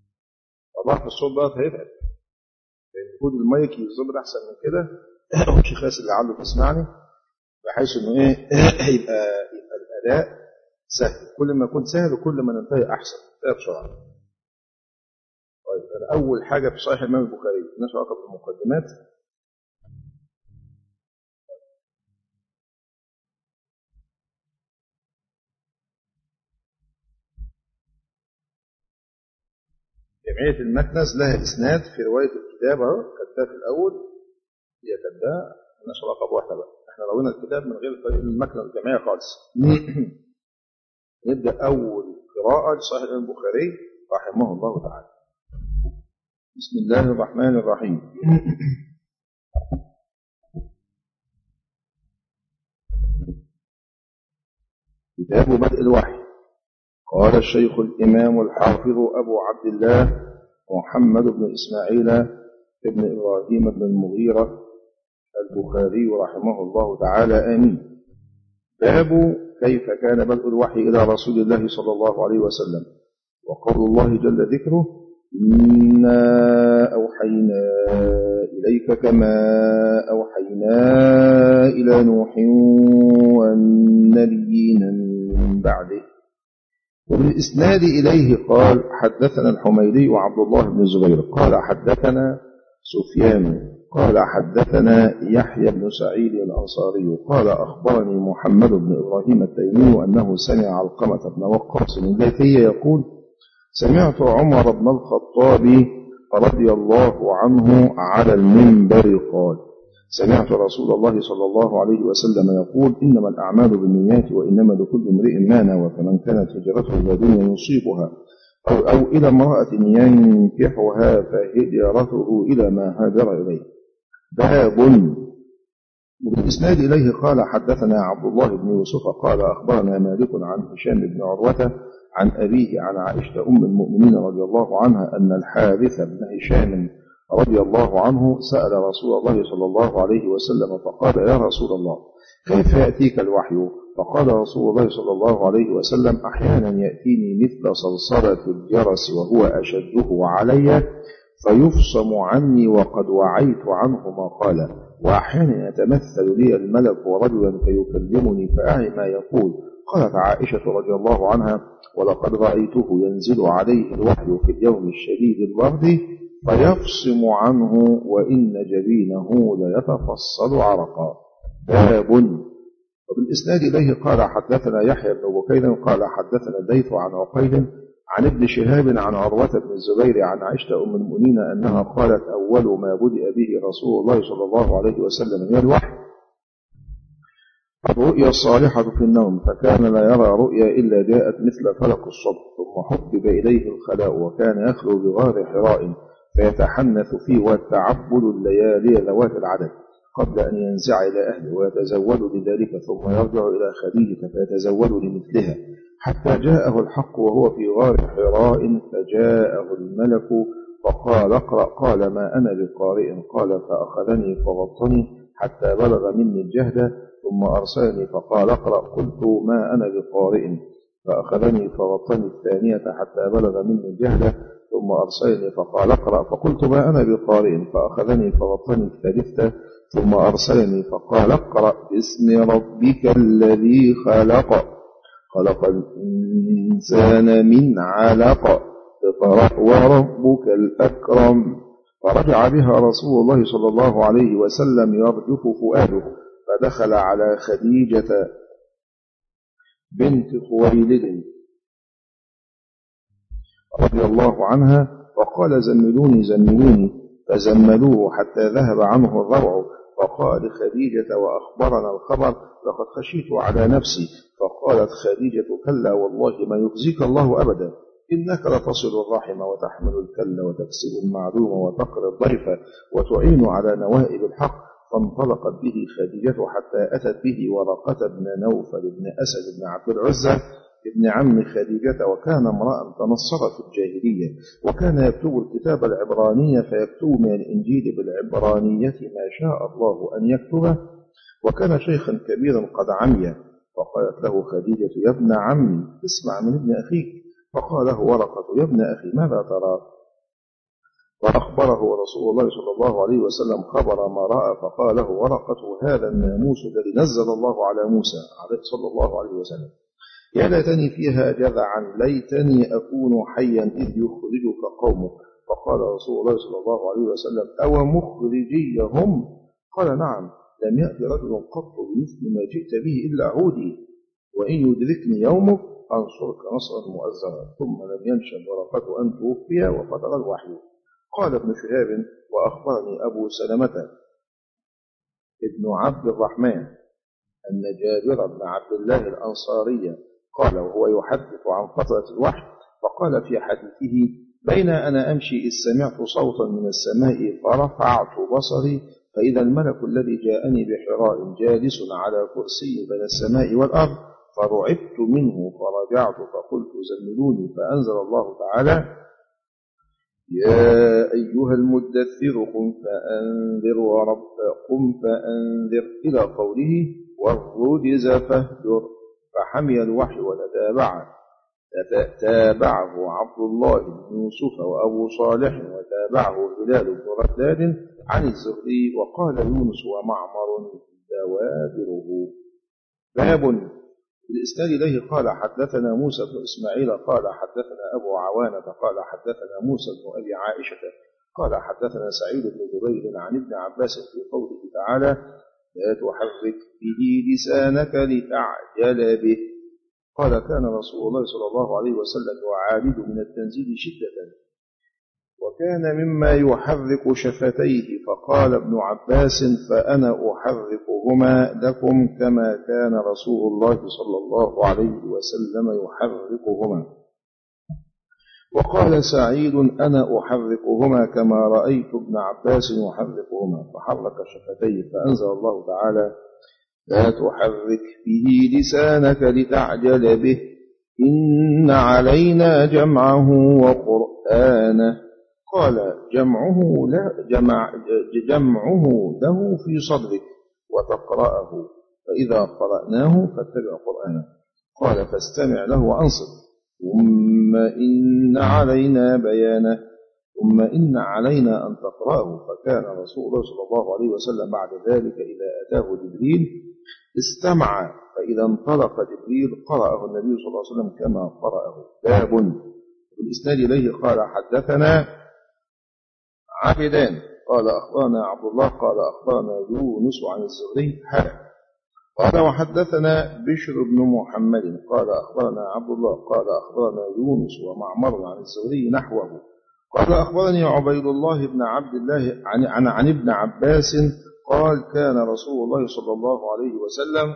Speaker 1: ضعف الصوت بقى هيبعد. المفروض المايك يظبط احسن من كده. والشيخ ياسر اللي عنده تسمعني، بحيث انه ايه؟ يبقى يبقى الاداء سهل. كل ما يكون سهل وكل ما ننتهي احسن، ننتهي بسرعه. طيب انا اول حاجه في صحيح الامام البخاري نشرح علاقه بالمقدمات. جمعيه المكنز لها اسناد في روايه الكتاب اهو، كتاب في الاول هي كتاب، نشرح علاقه بواحده بقى. احنا روينا الكتاب من غير طريق المكنه الجمعيه خالص. نبدا اول قراءه لصحيح الامام البخاري رحمه الله تعالى. بسم الله الرحمن الرحيم. كتاب بدء الوحي. قال الشيخ الإمام الحافظ أبو عبد الله محمد بن إسماعيل بن إبراهيم بن المغيرة البخاري رحمه الله تعالى آمين. باب كيف كان بدء الوحي إلى رسول الله صلى الله عليه وسلم. وقول الله جل ذكره: إنا أوحينا إليك كما أوحينا إلى نوح والنبيين من بعده. وبالإسناد إليه قال: حدثنا الحميدي وعبد الله بن الزبير قال حدثنا سفيان قال حدثنا يحيى بن سعيد الأنصاري قال أخبرني محمد بن إبراهيم التيمي أنه سمع علقمة بن وقاص الليثي يقول: سمعت عمر بن الخطاب رضي الله عنه على المنبر قال: سمعت رسول الله صلى الله عليه وسلم يقول: إنما الأعمال بالنيات وإنما لكل امرئ ما نوى، فمن كانت هجرته إلى دنيا يصيبها أو, أو إلى امرأة ينكحها فهجرته إلى ما هاجر إليه. باب. وبالإسناد إليه قال: حدثنا عبد الله بن يوسف قال أخبرنا مالك عن هشام بن عروة عن أبيه عن عائشة أم المؤمنين رضي الله عنها أن الحارث بن هشام رضي الله عنه سأل رسول الله صلى الله عليه وسلم فقال: يا رسول الله، كيف يأتيك الوحي؟ فقال رسول الله صلى الله عليه وسلم: أحيانا يأتيني مثل صلصلة الجرس وهو أشده علي فيفصم عني وقد وعيت عنه ما قال، وأحيانا يتمثل لي الملك ورجلا فيكلمني فأعي ما يقول. قالت عائشة رضي الله عنها: ولقد رأيته ينزل عليه الوحي في اليوم الشديد البرد فيفصم عنه وإن جبينه ليتفصل عرقا. باب. وبالإسناد إليه قال حدثنا يحيى بن بكير قال حدثنا الليث عن عقيل عن ابن شهاب عن عروة بن الزبير عن عائشة أم المؤمنين أنها قالت أول ما بدأ به رسول الله صلى الله عليه وسلم من الوحي الرؤيا الصالحة في النوم، فكان لا يرى رؤيا إلا جاءت مثل فلق الصبح، ثم حبب إليه الخلاء، وكان يخلو بغار حراء فيتحنث فيه والتعبد الليالي ذوات العدد قبل أن ينزع إلى أهله ويتزود لذلك، ثم يرجع إلى خديجة فيتزود لمثلها، حتى جاءه الحق وهو في غار حراء فجاءه الملك فقال اقرأ، قال ما أنا بقارئ، قال فأخذني فغطني حتى بلغ مني الجهد، ثم أرسلني فقال اقرأ، قلت ما أنا بقارئ، فأخذني فغطني الثانية حتى بلغ مني الجهد، ثم أرسلني فقال اقرأ، فقلت ما أنا بقارئ، فأخذني فغطني الثالثة، ثم أرسلني فقال اقرأ باسم ربك الذي خلق خلق الإنسان من علق اقرأ وربك الأكرم. فرجع بها رسول الله صلى الله عليه وسلم يرجف فؤاده، فدخل على خديجة بنت خويلد رضي الله عنها فقال زملوني زملوني، فزملوه حتى ذهب عنه الروع، فقال خديجة وأخبرنا الخبر لقد خشيت على نفسي، فقالت خديجة كلا والله ما يخزيك الله أبدا، إنك لتصل الرحم وتحمل الكل وتكسب المعلوم وتقري الضيف وتعين على نوائب الحق. فانطلقت به خديجة حتى أتت به ورقة بن نوفل بن أسد بن عبد العزة ابن عم خديجة، وكان امرأ تنصر في الجاهلية، وكان يكتب الكتاب العبرانية فيكتب من الإنجيل بالعبرانية ما شاء الله أن يكتبه، وكان شيخا كبيرا قد عمي. فقالت له خديجة يا ابن عمي اسمع من ابن أخيك، فقال له ورقة يا ابن أخي ماذا ترى؟ فأخبره رسول الله صلى الله عليه وسلم خبر ما رأى، فقال له ورقة هذا الناموس الذي نزل الله على موسى صلى الله عليه وسلم، يا ليتني فيها جذعا، ليتني أكون حيا إذ يخرجك قومك. فقال رسول الله صلى الله عليه وسلم أو مخرجيهم؟ قال نعم، لم يأتي رجل قط بمثل ما جئت به إلا عودي، وإن يدركني يومك أنصرك نصرا مؤزرا. ثم لم ينشب ورقة أن توفي وفتر الوحي. قال ابن شهاب وأخبرني أبو سلمة ابن عبد الرحمن أن جابر بن عبد الله الأنصاري قال وهو يحدث عن فترة الوحي، فقال في حديثه بين أنا أمشي إذ سمعت صوتا من السماء فرفعت بصري فإذا الملك الذي جاءني بحراء جالس على كرسي بين السماء والأرض، فرعبت منه فرجعت فقلت زملوني، فأنزل الله تعالى يا أيها المدثر قم فأنذر وربك قم فأنذر إلى قوله والرجز فاهجر، فحمي الوحي وتتابعه تابعه عبد الله بن يوسف وأبو صالح وتابعه هلال بن رداد عن الزهري، وقال يونس ومعمر دوابره. باب. بالإسناد إليه قال حدثنا موسى بن إسماعيل قال حدثنا أبو عوانة قال حدثنا موسى بن أبي عائشة قال حدثنا سعيد بن جبير عن ابن عباس في قوله تعالى لا تحرك به لسانك لتعجل به. قال كان رسول الله صلى الله عليه وسلم يعالج من التنزيل شدة، وكان مما يحرك شفتيه، فقال ابن عباس فأنا أحركهما لكم كما كان رسول الله صلى الله عليه وسلم يحركهما. وقال سعيد أنا أحركهما كما رأيت ابن عباس يحركهما، فحرك شفتيه، فأنزل الله تعالى لا تحرك به لسانك لتعجل به إن علينا جمعه وقرآنه. قال جمعه, لا جمع جمعه له في صدرك وتقرأه، فإذا قرأناه فاتبع قرآنه. قال فاستمع له وأنصت، ثم إن علينا بيانه، ثم إن علينا أن تقرأه. فكان رسول الله صلى الله عليه وسلم بعد ذلك إذا أتاه جبريل استمع، فإذا انطلق جبريل قرأه النبي صلى الله عليه وسلم كما قرأه. باب. بالإسناد إليه قال حدثنا عبدان قال أخبرنا عبد الله قال أخبرنا يونس عن الزهري حاء قال وحدثنا بشر بن محمد قال أخبرنا عبد الله قال أخبرنا يونس ومعمر عن الزهري نحوه قال أخبرني عبيد الله بن عبد الله عن, عن, عن ابن عباس قال كان رسول الله صلى الله عليه وسلم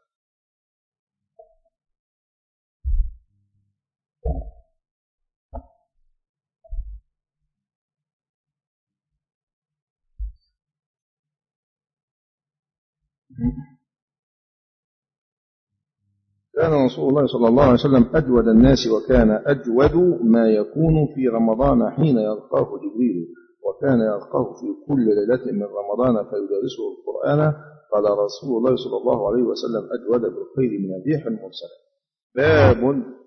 Speaker 1: كان رسول الله صلى الله عليه وسلم أجود الناس وكان أجود ما يكون في رمضان حين يلقاه جبريل وكان يلقاه في كل ليلة من رمضان فيدرسه القرآن قال رسول الله صلى الله عليه وسلم أجود بالخير من الريح المرسلة. باب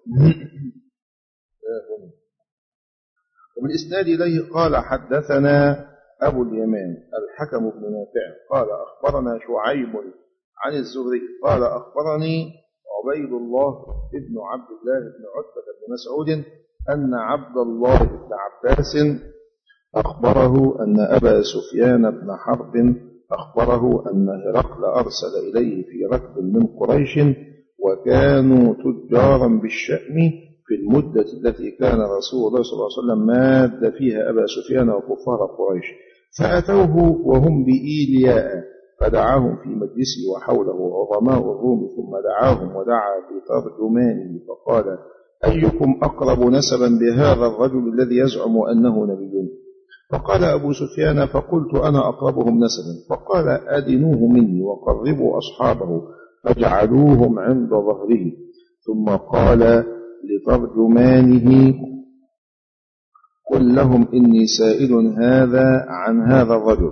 Speaker 1: باب وبالإسناد إليه قال حدثنا أبو اليمان الحكم بن نافع قال أخبرنا شعيب عن الزهري قال أخبرني عبيد الله بن عبد الله بن عتبة بن مسعود أن عبد الله بن عباس أخبره أن أبا سفيان بن حرب أخبره أن هرقل أرسل إليه في ركب من قريش وكانوا تجارا بالشأم في المدة التي كان رسول الله صلى الله عليه وسلم ماد فيها أبا سفيان وكفار قريش فأتوه وهم بإيلياء فدعاهم في مجلسه وحوله عظماء الروم ثم دعاهم ودعا بترجمانه فقال أيكم أقرب نسبا بهذا الرجل الذي يزعم أنه نبي فقال أبو سفيان فقلت أنا أقربهم نسبا فقال أدنوه مني وقربوا أصحابه فاجعلوهم عند ظهره ثم قال لترجمانه قل لهم إني سائل هذا عن هذا الرجل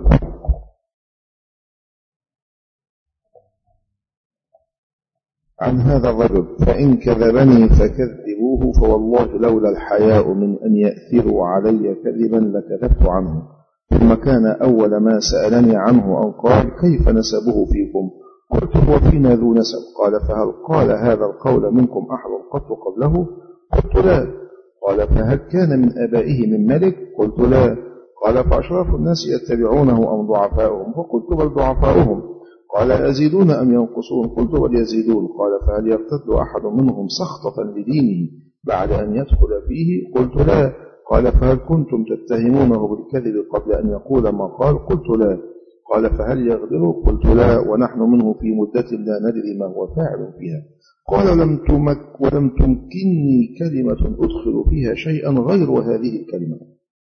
Speaker 1: عن هذا الرجل فإن كذبني فكذبوه فوالله لولا الحياء من أن يأثروا علي كذبا لكذبت عنه ثم كان أول ما سألني عنه أن قال كيف نسبه فيكم قلت هو فينا ذو نسب قال فهل قال هذا القول منكم أحد قط قبله قلت لا قال فهل كان من آبائه من ملك قلت لا قال فأشراف الناس يتبعونه أم ضعفاؤهم فقلت بل ضعفاؤهم قال يزيدون أم ينقصون قلت بل يزيدون قال فهل يرتد أحد منهم سخطة لدينه بعد أن يدخل فيه قلت لا قال فهل كنتم تتهمونه بالكذب قبل أن يقول ما قال قلت لا قال فهل يغدر قلت لا ونحن منه في مدة لا ندري ما هو فاعل فيها قال لم تمك ولم تمكنني كلمة أدخل فيها شيئا غير هذه الكلمة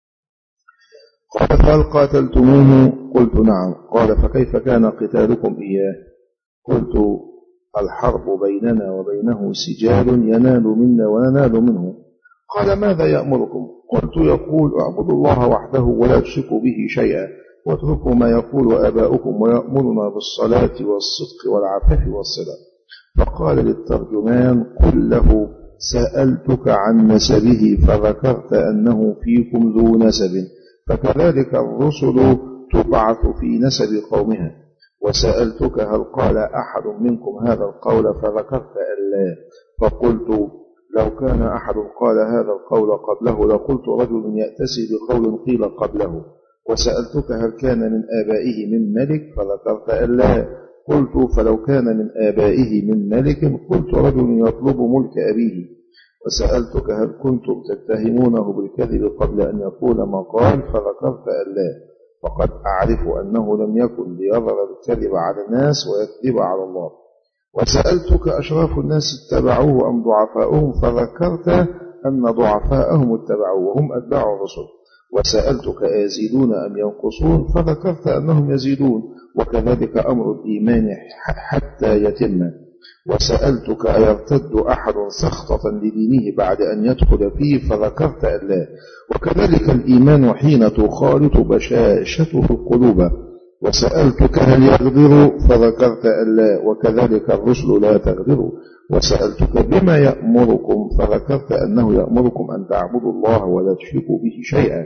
Speaker 1: قال فهل قاتلتموه قلت نعم قال فكيف كان قتالكم إياه قلت الحرب بيننا وبينه سجال ينال منا وننال منه قال ماذا يأمركم قلت يقول اعبدوا الله وحده ولا تشركوا به شيئا واتركوا ما يقول آباؤكم ويأمرنا بالصلاة والصدق والعفاف والصلة فقال للترجمان قل له سألتك عن نسبه فذكرت أنه فيكم ذو نسب فكذلك الرسل تبعث في نسب قومها وسألتك هل قال أحد منكم هذا القول فذكرت ألا فقلت لو كان أحد قال هذا القول قبله لقلت رجل يأتسي بقول قيل قبله وسألتك هل كان من آبائه من ملك فذكرت ألا قلت فلو كان من آبائه من ملك قلت رجل يطلب ملك أبيه وسألتك هل كنتم تتهمونه بالكذب قبل أن يقول ما قال فذكرت ألا فقد أعرف أنه لم يكن ليظهر الكذب على الناس ويكذب على الله وسألتك أشراف الناس اتبعوه أم ضعفاؤهم فذكرت أن ضعفاءهم اتبعوه وهم أتباع الرسل وسألتك أيزيدون أم ينقصون فذكرت أنهم يزيدون وكذلك أمر الإيمان حتى يتم وسألتك أيرتد أحد سخطة لدينه بعد أن يدخل فيه فذكرت ألا وكذلك الإيمان حين تخالط بشاشته القلوب وسألتك هل يغدر فذكرت ألا وكذلك الرسل لا تغدر وسألتك بما يأمركم فذكرت أنه يأمركم أن تعبدوا الله ولا تشركوا به شيئا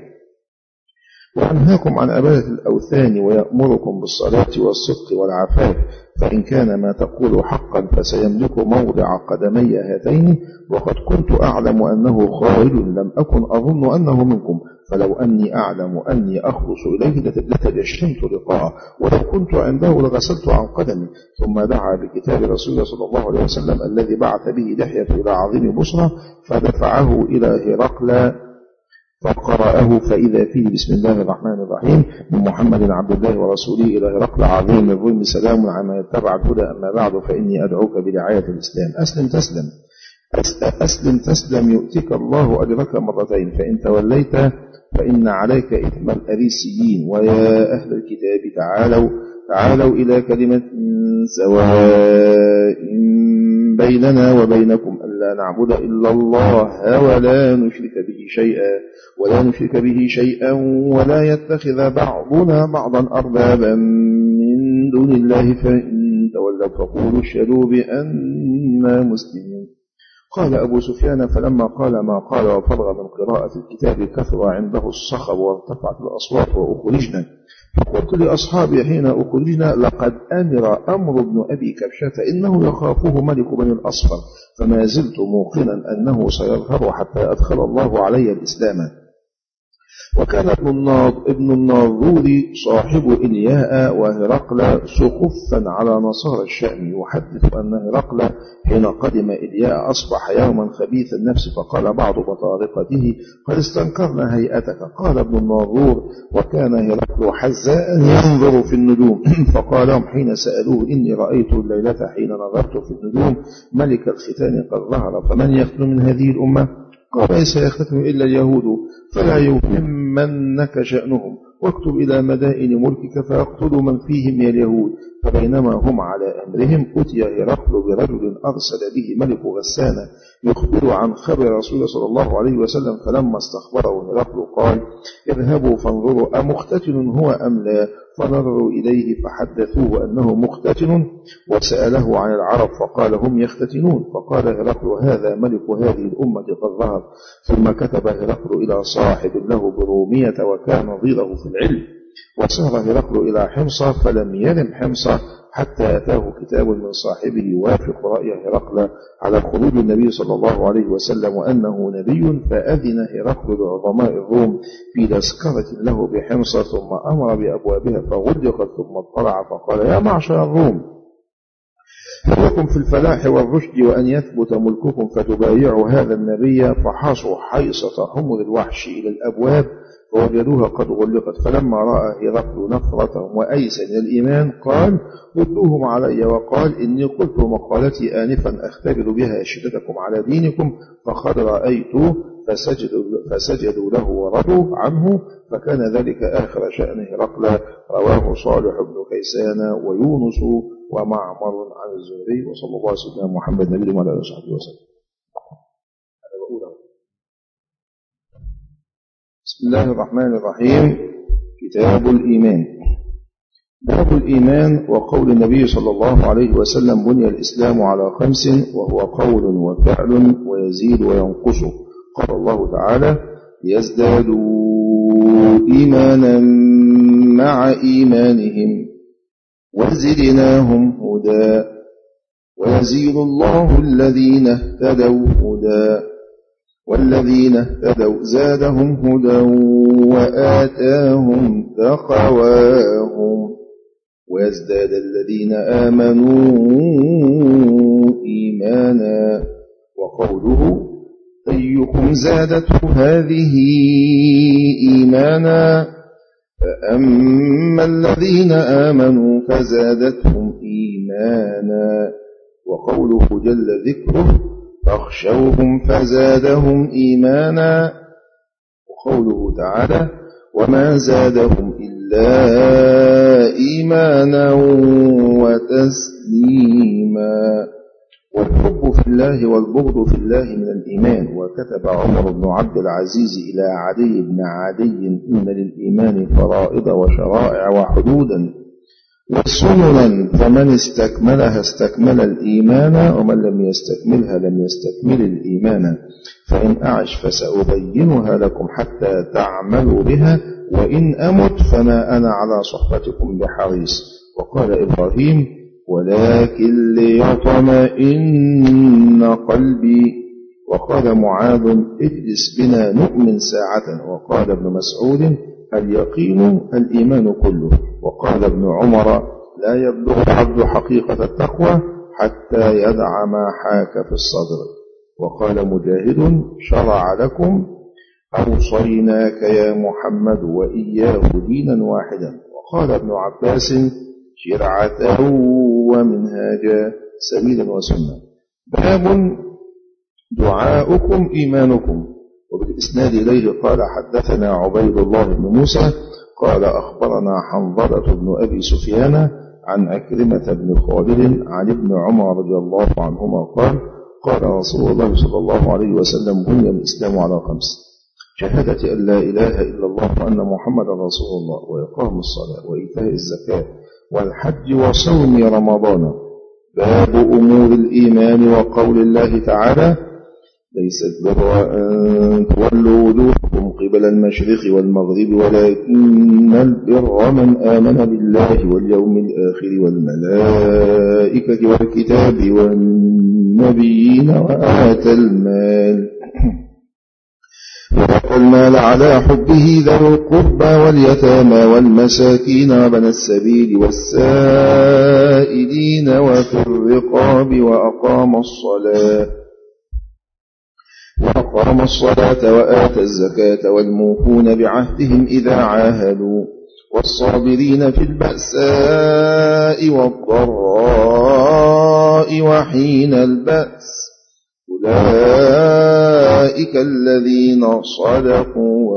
Speaker 1: وأنهاكم عن عبادة الأوثان ويأمركم بالصلاة والصدق والعفاف فإن كان ما تقول حقا فسيملك موضع قدمي هاتين وقد كنت أعلم أنه خائل لم أكن أظن أنه منكم فلو أني أعلم أني أخلص إليه لتجشمت لقاءه، ولو كنت عنده لغسلت عن قدمي. ثم دعا بكتاب رسول الله صلى الله عليه وسلم الذي بعث به دحية إلى عظيم بصرة، فدفعه إلى هرقل فقرأه، فإذا فيه بسم الله الرحمن الرحيم من محمد عبد الله ورسوله إلى هرقل عظيم الروم سلام عما يتبع الهدى، أما بعد فإني أدعوك بدعاية الإسلام. أسلم تسلم، أسلم تسلم يؤتك الله أجرك مرتين، فإن توليت فإن عليك إثم الأريسيين. ويا أهل الكتاب تعالوا تعالوا إلى كلمة سواء بيننا وبينكم ألا نعبد إلا الله ولا نشرك به شيئا ولا نشرك به شيئا ولا يتخذ بعضنا بعضا أربابا من دون الله، فإن تولوا فقولوا اشهدوا بأننا مسلمون. قال أبو سفيان فلما قال ما قال وفرغ من قراءة الكتاب كثر عنده الصخب وارتفعت الأصوات وأخرجنا، فقلت لأصحابي حين أخرجنا لقد أمر أمر ابن أبي كبشة إنه يخافه ملك بني الأصفر، فما زلت موقنا أنه سيظهر حتى أدخل الله علي الإسلام. وكان ابن الناظور صاحب إلياء وهرقل سخفا على نصارى الشام، يحدث أن هرقل حين قدم إلياء أصبح يوما خبيث النفس، فقال بعض بطارقته قد استنكرنا هيئتك. قال ابن الناظور وكان هرقل حزاء ينظر في النجوم، فقال لهم حين سألوه إني رأيت الليلة حين نظرت في النجوم ملك الختان قد ظهر، فمن يختن من هذه الأمة؟ قال ليس يختن إلا اليهود، فلا يهمنك شأنهم، واكتب إلى مدائن ملكك فيقتلوا من فيهم يا اليهود. فبينما هم على أمرهم أتي هرقل برجل أرسل به ملك غسان يخبر عن خبر رسول صلى الله عليه وسلم، فلما استخبره هرقل قال اذهبوا فانظروا أمختتن هو أم لا، فنظروا إليه فحدثوه أنه مختتن، وسأله عن العرب فقال هم يختتنون، فقال هرقل هذا ملك هذه الأمة قد ظهر. ثم كتب هرقل إلى صاحب له برومية وكان نظيره في العلم، وسار هرقل إلى حمص فلم يرم حمص حتى أتاه كتاب من صاحبه يوافق رأي هرقل على خروج النبي صلى الله عليه وسلم وأنه نبي، فأذن هرقل لعظماء الروم في تذكرة له بحمص، ثم أمر بأبوابها فغلقت، ثم اطلع فقال يا معشر الروم هل لكم في الفلاح والرشد وأن يثبت ملككم فتبايعوا هذا النبي؟ فحاصوا حيصة حمر الوحش إلى الأبواب فوجدوها قد غلقت، فلما رأى هرقل نفرتهم وأيس من الإيمان قال ردوهم علي، وقال إني قلت مقالتي آنفا أختبر بها شدتكم على دينكم، فقد رأيت فسجدوا, فسجدوا له ورضوا عنه، فكان ذلك آخر شأن هرقل. رواه صالح بن كيسان ويونس ومعمر عن الزهري، وصلى الله على سيدنا محمد نبي وعلى آله وصحبه وسلم. بسم الله الرحمن الرحيم. كتاب الإيمان. باب الإيمان وقول النبي صلى الله عليه وسلم بني الإسلام على خمس، وهو قول وفعل ويزيد وينقص. قال الله تعالى ليزدادوا إيمانا مع إيمانهم وزدناهم هدى ويزيد الله الذين اهتدوا هدى والذين اهتدوا زادهم هدى وآتاهم تقواهم ويزداد الذين آمنوا إيمانا. وقوله أيكم زادته هذه إيمانا، فأما الذين آمنوا فزادتهم إيمانا. وقوله جل ذكره فاخشوهم فزادهم إيمانا. وقوله تعالى وما زادهم إلا إيمانا وتسليما. والحب في الله والبغض في الله من الإيمان. وكتب عمر بن عبد العزيز إلى عدي بن عدي إن للإيمان فرائض وشرائع وحدودا وسننا، فمن استكملها استكمل الإيمان، ومن لم يستكملها لم يستكمل الإيمان. فإن أعش فسأبينها لكم حتى تعملوا بها، وإن أمت فما أنا على صحبتكم بحريص. وقال إبراهيم ولكن ليطمئن قلبي وقال معاذ اجلس بنا نؤمن ساعة. وقال ابن مسعود اليقين الإيمان كله. وقال ابن عمر لا يبلغ العبد حقيقة التقوى حتى يدع ما حاك في الصدر. وقال مجاهد شرع لكم أوصيناك يا محمد وإياه دينا واحدا. وقال ابن عباس شرعة ومنهاجا سبيلا وسنة. باب دعاؤكم إيمانكم. وبالإسناد إليه قال حدثنا عبيد الله بن موسى قال أخبرنا حنظلة بن أبي سفيان عن عكرمة بن خالد عن ابن عمر رضي الله عنهما قال قال رسول الله صلى الله عليه وسلم بني الإسلام على خمس: شهادة أن لا إله إلا الله وأن محمدا رسول الله، وإقام الصلاة، وإيتاء الزكاة، والحج، وصوم رمضان. باب أمور الإيمان وقول الله تعالى: ليس البر أن تولوا وجوهكم قبل المشرق والمغرب ولكن البر من آمن بالله واليوم الآخر والملائكة والكتاب والنبيين وآتى المال وآتى المال على حبه ذوي القربى واليتامى والمساكين وابن السبيل والسائلين وفي الرقاب وأقام الصلاة وأقام الصلاة وآتى الزكاة والموفون بعهدهم إذا عاهدوا والصابرين في البأساء والضراء وحين البأس أولئك الذين صدقوا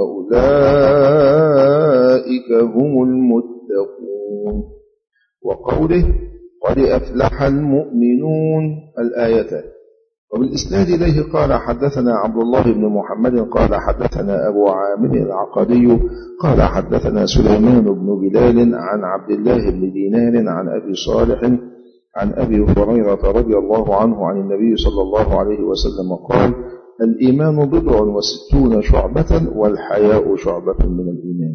Speaker 1: وأولئك هم المتقون. وقوله قد أفلح المؤمنون الآيتان. وبالإسناد إليه قال حدثنا عبد الله بن محمد قال حدثنا أبو عامر العقدي قال حدثنا سليمان بن بلال عن عبد الله بن دينار عن أبي صالح عن أبي هريرة رضي الله عنه عن النبي صلى الله عليه وسلم قال: الإيمان بضع وستون شعبة والحياء شعبة من الإيمان.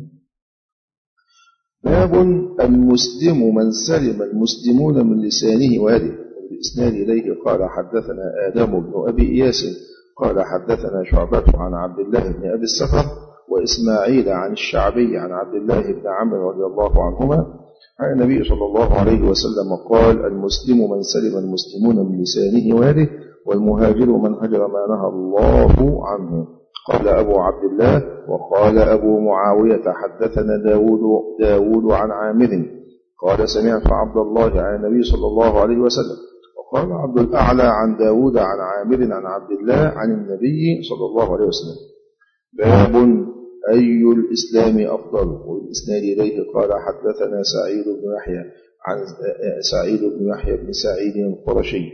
Speaker 1: باب المسلم من سلم المسلمون من لسانه ويده. بالإسناد إليه قال حدثنا آدم بن أبي إياس قال حدثنا شعبة عن عبد الله بن أبي السفر وإسماعيل عن الشعبي عن عبد الله بن عمرو رضي الله عنهما عن النبي صلى الله عليه وسلم قال: المسلم من سلم المسلمون من لسانه ويده والمهاجر من هجر ما نهى الله عنه. قال أبو عبد الله وقال أبو معاوية حدثنا داود, داود عن عامر قال سمعت عبد الله عن النبي صلى الله عليه وسلم. وقال عبد الأعلى عن داود عن عامر عن عبد الله عن النبي صلى الله عليه وسلم. باب أي الإسلام أفضل. والإسناد إليه قال حدثنا سعيد بن يحيى عن سعيد بن يحيى بن سعيد القرشي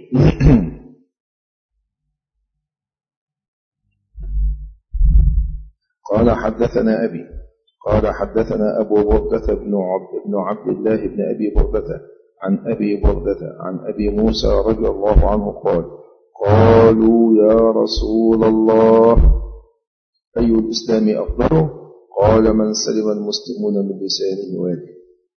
Speaker 1: قال حدثنا أبي قال حدثنا أبو بردة بن عبد, بن عبد الله بن أبي بردة عن أبي بردة عن أبي موسى رضي الله عنه قال: قالوا يا رسول الله أي الإسلام أفضل؟ قال: من سلم المسلمون من لسانه ويده.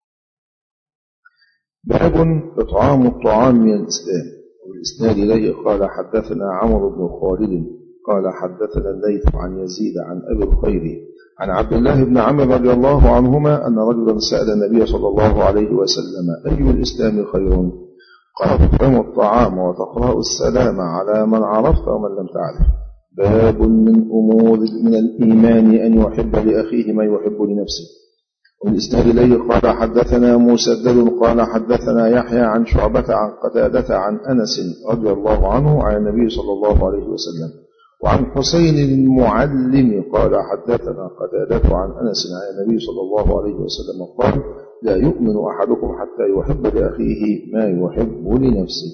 Speaker 1: باب إطعام الطعام من الإسلام. والإسناد إليه قال حدثنا عمرو بن خالد قال حدثنا الليث عن يزيد عن أبي الخير عن عبد الله بن عمرو رضي الله عنهما أن رجلا سأل النبي صلى الله عليه وسلم: أي الإسلام خير؟ قال: تطعم الطعام وتقرأ السلام على من عرفت ومن لم تعرف. باب من أمور من الإيمان أن يحب لأخيه ما يحب لنفسه. والإسناد إليه قال حدثنا مسدد قال حدثنا يحيى عن شعبة عن قتادة عن أنس رضي الله عنه عن النبي صلى الله عليه وسلم. وعن حسين المعلم قال حدثنا قتادة عن أنس عن النبي صلى الله عليه وسلم قال: لا يؤمن أحدكم حتى يحب لأخيه ما يحب لنفسه.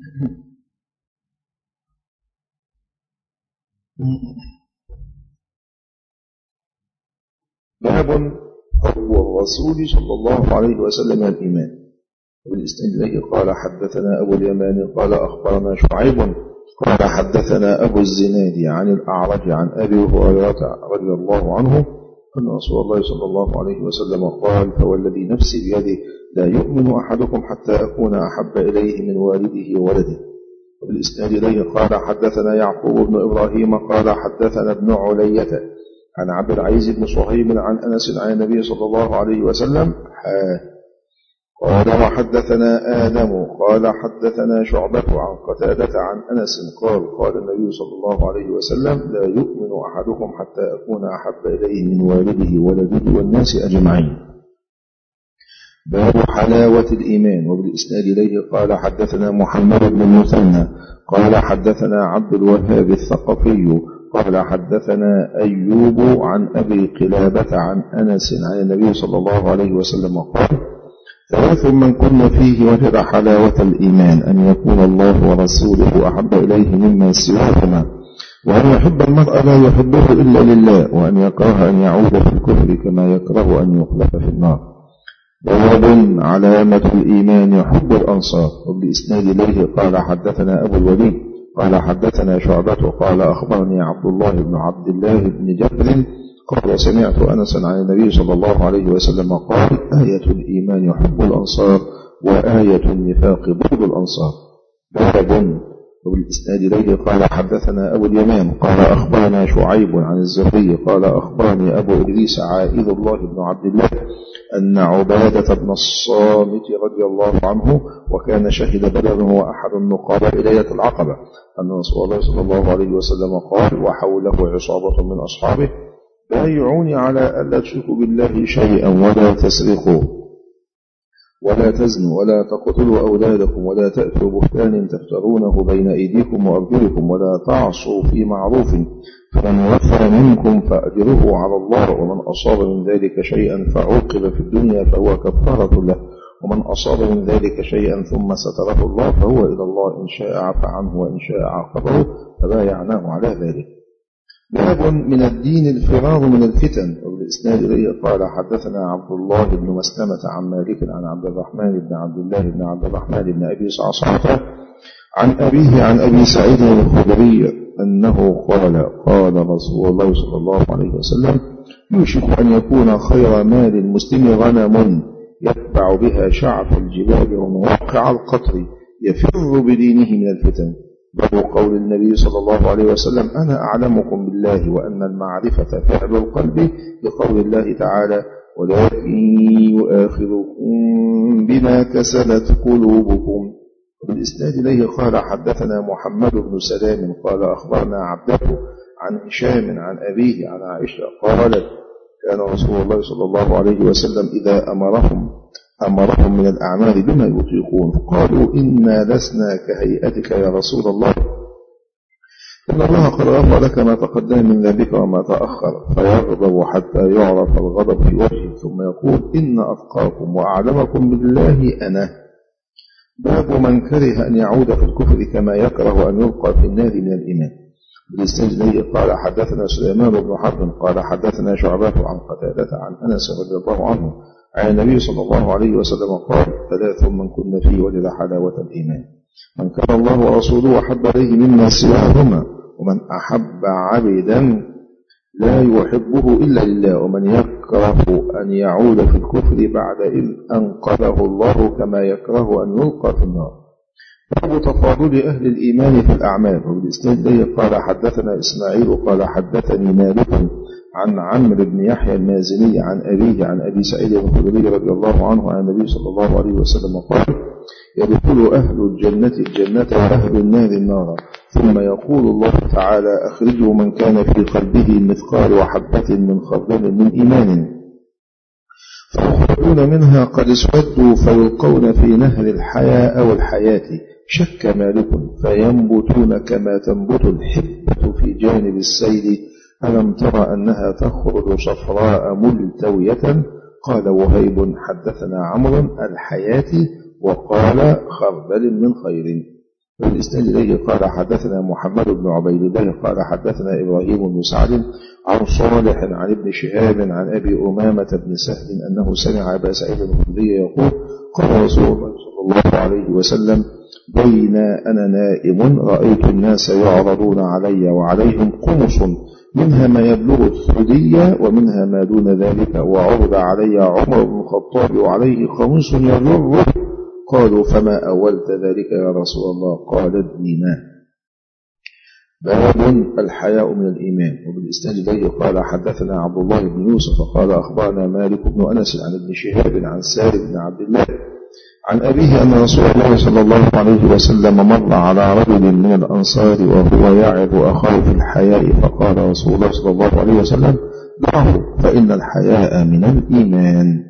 Speaker 1: باب حب الرسول صلى الله عليه وسلم الإيمان. وبالإسناد إليه قال حدثنا أبو اليمان قال أخبرنا شعيب قال حدثنا أبو الزناد عن الأعرج عن أبي هريرة رضي الله عنه أن رسول الله صلى الله عليه وسلم قال: فوالذي نفسي بيده لا يؤمن أحدكم حتى أكون أحب إليه من والده وولده. وبالإسناد إليه قال حدثنا يعقوب بن إبراهيم قال حدثنا ابن علية عن عبد العزيز بن صهيب عن أنس عن النبي صلى الله عليه وسلم قال وحدثنا آدم قال حدثنا شعبة عن قتادة عن أنس قال قال النبي صلى الله عليه وسلم لا يؤمن أحدكم حتى أكون أحب إليه من والده وولده والناس أجمعين. باب حلاوة الإيمان. وبالإسناد إليه قال حدثنا محمد بن المثنى قال حدثنا عبد الوهاب الثقفي قال حدثنا أيوب عن أبي قلابة عن أنس عن النبي صلى الله عليه وسلم قال ثلاث من كن فيه وجد حلاوة الإيمان أن يكون الله ورسوله أحب إليه مما سواهما وأن يحب المرء لا يحبه إلا لله وأن يكره أن يعود في الكفر كما يكره أن يقذف في النار. باب علامة الإيمان حب الأنصار. وبالإسناد إليه قال حدثنا أبو الوليد قال حدثنا شعبة قال أخبرني عبد الله بن عبد الله بن جبر قال سمعت أنسا عن النبي صلى الله عليه وسلم قال آية الإيمان حب الأنصار وآية النفاق بغض الأنصار. باب. وبالإسناد إليه قال حدثنا أبو اليمان قال أخبرنا شعيب عن الزهري قال أخبرني أبو إدريس عائذ الله بن عبد الله أن عبادة بن الصامت رضي الله عنه وكان شهد بدر وهو أحد النقباء ليلة العقبة أن رسول الله صلى الله عليه وسلم قال وحوله عصابة من أصحابه بايعوني على ألا تشركوا بالله شيئا ولا تسرقوا ولا تزنوا ولا تقتلوا أولادكم ولا تأتوا بهتان تفترونه بين أيديكم وأرجلكم ولا تعصوا في معروف فمن وفى منكم فأجره على الله ومن أصاب من ذلك شيئا فعوقب في الدنيا فهو كفارة له ومن أصاب من ذلك شيئا ثم ستره الله فهو إلى الله إن شاء عفى عنه وإن شاء عاقبه فبايعناه على ذلك. باب من الدين الفرار من الفتن. وبالإسناد إليه قال حدثنا عبد الله بن مسلمة عن مالك عن عبد الرحمن بن عبد الله بن عبد الرحمن بن أبي صعصعة عن أبيه عن أبي سعيد الخدري أنه قال قال رسول الله صلى الله عليه وسلم يوشك أن يكون خير مال المسلم غنم يتبع بها شعف الجبال ومواقع القطر يفر بدينه من الفتن. باب قول النبي صلى الله عليه وسلم أنا أعلمكم بالله وأن المعرفة فعل القلب بقول الله تعالى ولكن يؤاخذكم بما كسبت قلوبكم. وبالإسناد إليه قال حدثنا محمد بن سلام قال أخبرنا عبده عن هشام عن أبيه عن عائشة قالت كان رسول الله صلى الله عليه وسلم إذا أمرهم أمرهم من الأعمال بما يطيقون قالوا إنا لسنا كهيئتك يا رسول الله إن الله قد غفر لك ما تقدم من ذنبك وما تأخر فيغضب حتى يعرف الغضب في وجهه ثم يقول إن أتقاكم وأعلمكم بالله أنا. باب من كره أن يعود في الكفر كما يكره أن يلقى في النار من الإيمان. بالاستجناء قال حدثنا سليمان بن حرب قال حدثنا شعبة عن قتادة عن أنس رضي الله عنه عن النبي صلى الله عليه وسلم قال ثلاث من كن فيه وجد حلاوة الإيمان من كان الله ورسوله أحب إليه مما سواهما ومن أحب عبدا لا يحبه إلا لله ومن يكره أن يعود في الكفر بعد إذ أنقذه الله كما يكره أن يلقى في النار. باب تفاضل أهل الإيمان في الأعمال. وبالإسناد إليه قال حدثنا إسماعيل قال حدثني مالك عن عمرو بن يحيى المازني عن أبيه عن أبي سعيد الخدري رضي الله عنه عن النبي صلى الله عليه وسلم قال يدخل أهل الجنة الجنة وأهل النار النار ثم يقول الله تعالى أخرجوا من كان في قلبه مثقال وحبة من خردل من إيمان فيخرجون منها قد اسودوا فيلقون في نهر الحياة أو الحياة شك مالك فينبتون كما تنبت الحبة في جانب السيل ألم ترى أنها تخرج صفراء ملتوية قال وهيب حدثنا عمرو الحياة وقال خردل من خير. والإسناد إليه قال حدثنا محمد بن عبيد الله قال حدثنا إبراهيم بن سعد عن صالح عن ابن شهاب عن أبي أمامة بن سهل أنه سمع أبا سعيد الخدري يقول قال رسول الله صلى الله عليه وسلم بين أنا نائم رأيت الناس يعرضون علي وعليهم قمص منها ما يبلغ الثدي ومنها ما دون ذلك وعرض علي عمر بن الخطاب وعليه خمس يجره قالوا فما أولت ذلك يا رسول الله؟ قال الدين. باب الحياء من الإيمان. وبالإسناد إليه قال حدثنا عبد الله بن يوسف قال أخبرنا مالك بن أنس عن ابن شهاب عن سالم بن عبد الله عن أبيه أن رسول الله صلى الله عليه وسلم مر على رجل من الأنصار وهو يعظ أخاه في الحياء، فقال رسول الله صلى الله عليه وسلم دعه فإن الحياء من الإيمان.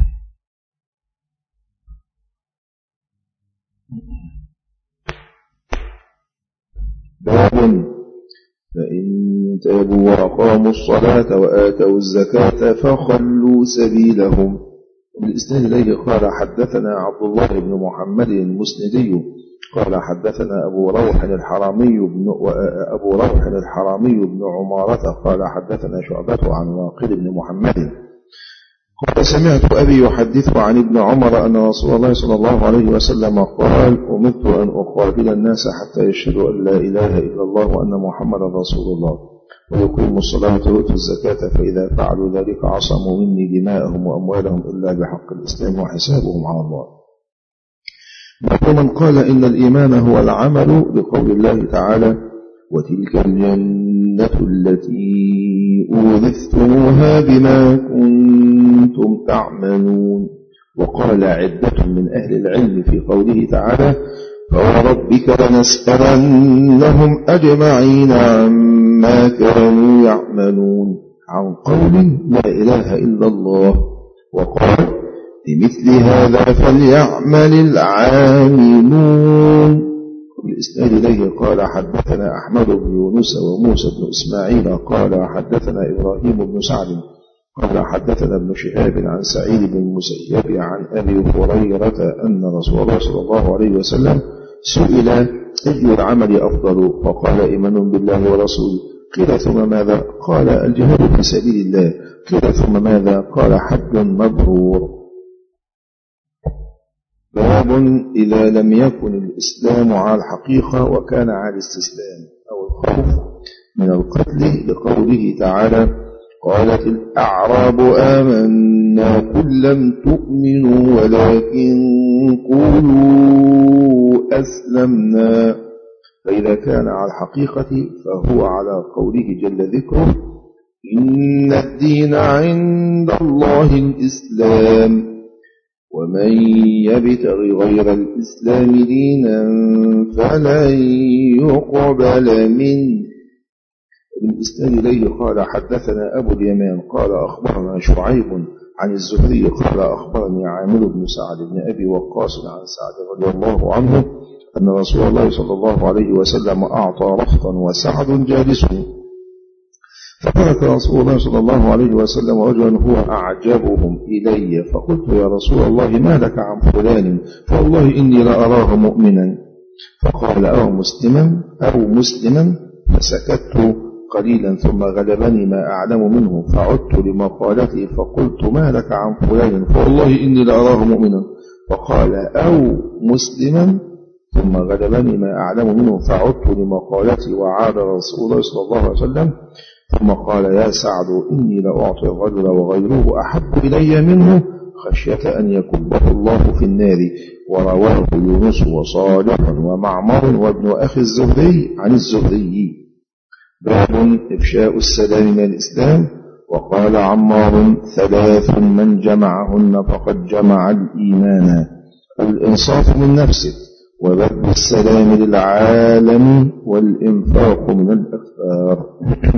Speaker 1: باب فإن تابوا وأقاموا الصلاة وآتوا الزكاة فخلوا سبيلهم. بالإسناد إليه قال حدثنا عبد الله بن محمد المسندي قال حدثنا أبو روح الحرامي بن أبو روح الحرامي بن عمارة قال حدثنا شعبة عن واقد بن محمد قال سمعت أبي يحدث عن ابن عمر أن رسول الله صلى الله عليه وسلم قال أمرت أن أقاتل الناس حتى يشهدوا أن لا إله إلا الله وأن محمدا رسول الله ويقيموا الصلاة ويؤتوا الزكاة فإذا فعلوا ذلك عصموا مني دماءهم وأموالهم إلا بحق الإسلام وحسابهم على الله. ومن قال إن الإيمان هو العمل بقول الله تعالى وتلك الجنة التي أورثتموها بما كنتم تعملون. وقال عدة من أهل العلم في قوله تعالى فوربك لنسألنهم أجمعين عما كانوا يعملون عن قول لا إله إلا الله. وقال لمثل هذا فليعمل العاملون. بالإسناد إليه قال حدثنا أحمد بن يونس وموسى بن إسماعيل قال حدثنا إبراهيم بن سعد قال حدثنا ابن شهاب عن سعيد بن المسيب عن أبي هريرة أن رسول الله صلى الله عليه وسلم سئل أي العمل أفضل فقال إيمان بالله ورسوله. قيل ثم ماذا؟ قال الجهاد في سبيل الله. قيل ثم ماذا؟ قال حج مبرور. باب إذا لم يكن الإسلام على الحقيقة وكان على الاستسلام أو الخوف من القتل لقوله تعالى قالت الأعراب آمنا قل لم تؤمنوا ولكن قولوا أسلمنا. فإذا كان على الحقيقة فهو على قوله جل ذكره إن الدين عند الله الإسلام ومن يبتغ غير الإسلام دينا فلن يقبل منه. بالإسناد إليه قال حدثنا أبو اليمان قال أخبرنا شعيب عن الزهري قال أخبرني عامر بن سعد بن أبي وقاص عن سعد رضي الله عنه أن رسول الله صلى الله عليه وسلم أعطى رخطا وسعد جالس فترك رسول الله صلى الله عليه وسلم رجلا هو أعجبهم إلي فقلت يا رسول الله ما لك عن فلان فوالله إني لأراه مؤمنا فقال أو مسلما أو مسلما فسكت قليلا ثم غلبني ما أعلم منه فعدت لمقالته فقلت ما لك عن فلان فوالله إني لأراه مؤمنا فقال أو مسلما ثم غلبني ما أعلم منه فعدت لمقالته وعاد رسول الله صلى الله عليه وسلم ثم قال يا سعد إني لأعطي الرجل وغيره أحب إلي منه خشية أن يكبه الله في النار. ورواه يونس وصالح ومعمر وابن أخي الزهري عن الزهري. باب إفشاء السلام من الإسلام. وقال عمار ثلاث من جمعهن فقد جمع الإيمان الإنصاف من نفسه وبذل السلام للعالم والإنفاق من الأكثار.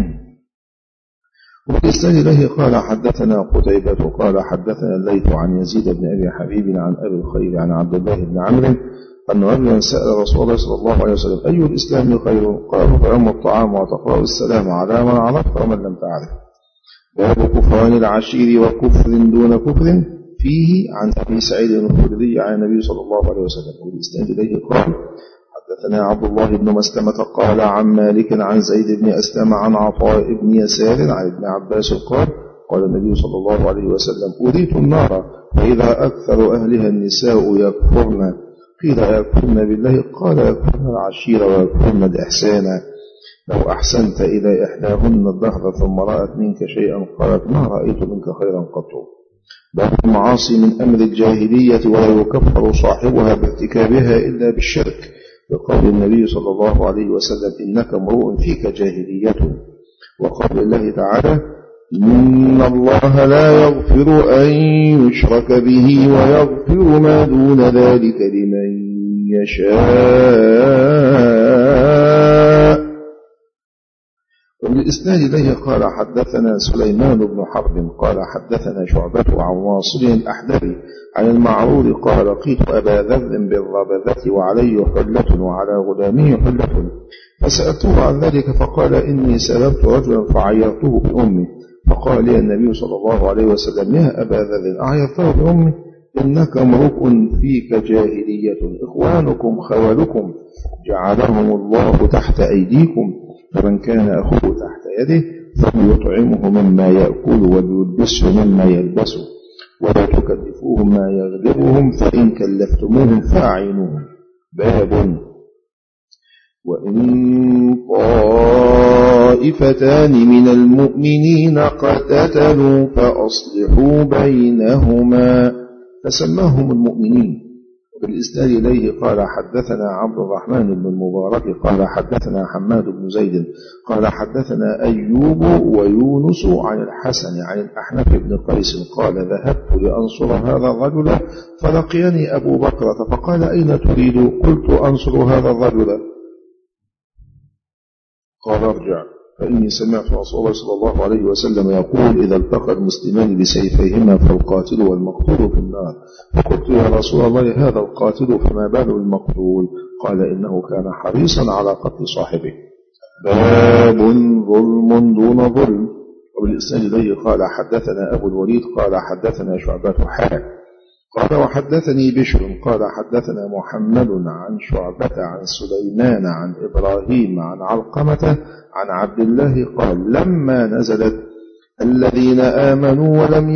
Speaker 1: وبالإسناد إليه قال حدثنا قتيبة قال حدثنا الليث عن يزيد بن أبي حبيب عن أبي الخير عن عبد الله بن عمرو أن رجلا سأل رسول الله صلى الله عليه وسلم أي الإسلام خير؟ قال طعام الطعام وتقرأ السلام على من عرفت ومن لم تعرف. باب كفران العشير وكفر دون كفر فيه عن أبي سعيد الخدري عن النبي صلى الله عليه وسلم. وبالإسناد إليه قال حدثنا عبد الله بن مسلمة قال عن مالك عن زيد بن أسلم عن عطاء بن يسار عن ابن عباس قال قال النبي صلى الله عليه وسلم أريت النار فإذا أكثر أهلها النساء يكفرن. قيل يكفرن بالله؟ قال يكفرن العشير ويكفرن الإحسان. لو أحسنت إلى إحداهن الدهر ثم رأت منك شيئا قالت ما رأيت منك خيرا قط. باب المعاصي من أمر الجاهلية ولا يكفر صاحبها بارتكابها إلا بالشرك، بقول النبي صلى الله عليه وسلم إنك امرؤ فيك جاهلية، وقول الله تعالى إن الله لا يغفر أن يشرك به ويغفر ما دون ذلك لمن يشاء. وبالإسناد إليه قال حدثنا سليمان بن حرب قال حدثنا شعبة عن واصل الأحدبي عن المعرور قال لقيت أبا ذر بالربذة وعليه حلة وعلى غلامه حلة، فسألته عن ذلك فقال إني سببت رجلا فعيرته بأمي، فقال لي النبي صلى الله عليه وسلم يا أبا ذر أعيرته بأمي إنك امرؤ فيك جاهلية، إخوانكم خوالكم جعلهم الله تحت أيديكم، فمن كان أخوه تحت يده فليطعمه مما يأكل وليلبسه مما يلبسه ولا تكلفوهم ما يغلبهم فإن كلفتموهم فأعينوهم. باب وإن طائفتان من المؤمنين قتتلوا فأصلحوا بينهما، فسماهم المؤمنين. بالإسناد إليه قال حدثنا عبد الرحمن بن المبارك قال حدثنا حماد بن زيد قال حدثنا أيوب ويونس عن الحسن عن الأحنف بن قيس قال ذهبت لأنصر هذا الرجل فلقيني أبو بكرة فقال أين تريد؟ قلت أنصر هذا الرجل، قال ارجع فإني سمعت رسول الله صلى الله عليه وسلم يقول إذا التقى المسلمان بسيفيهما فالقاتل والمقتول في النار، فقلت يا رسول الله هذا القاتل فما بال المقتول؟ قال إنه كان حريصا على قتل صاحبه. باب ظلم دون ظلم. وبالإسناد إليه قال حدثنا أبو الوليد قال حدثنا شعبة حاء قال وحدثني بشر قال حدثنا محمد عن شعبة عن سليمان عن إبراهيم عن علقمة عن عبد الله قال لما نزلت الذين آمنوا ولم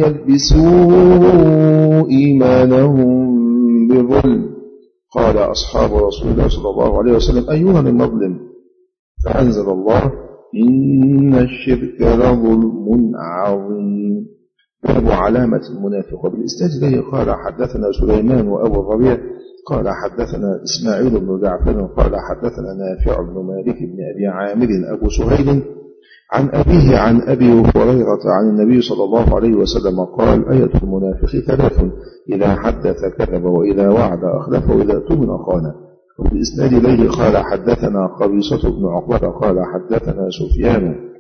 Speaker 1: يلبسوا إيمانهم بظلم قال أصحاب رسول الله صلى الله عليه وسلم أيها المظلم، فأنزل الله إن الشرك لظلم عظيم. باب علامة المنافق. وبالإسناد إليه قال حدثنا سليمان وأبو الربيع قال حدثنا إسماعيل بن جعفر قال حدثنا نافع بن مالك بن أبي عامر أبو سهيل عن أبيه عن أبي هريرة عن النبي صلى الله عليه وسلم قال آية المنافق ثلاث إذا حدث كذب وإذا وعد أخلف وإذا اؤتمن خان. وبالإسناد إليه قال حدثنا قبيصة بن عقبة قال حدثنا سفيان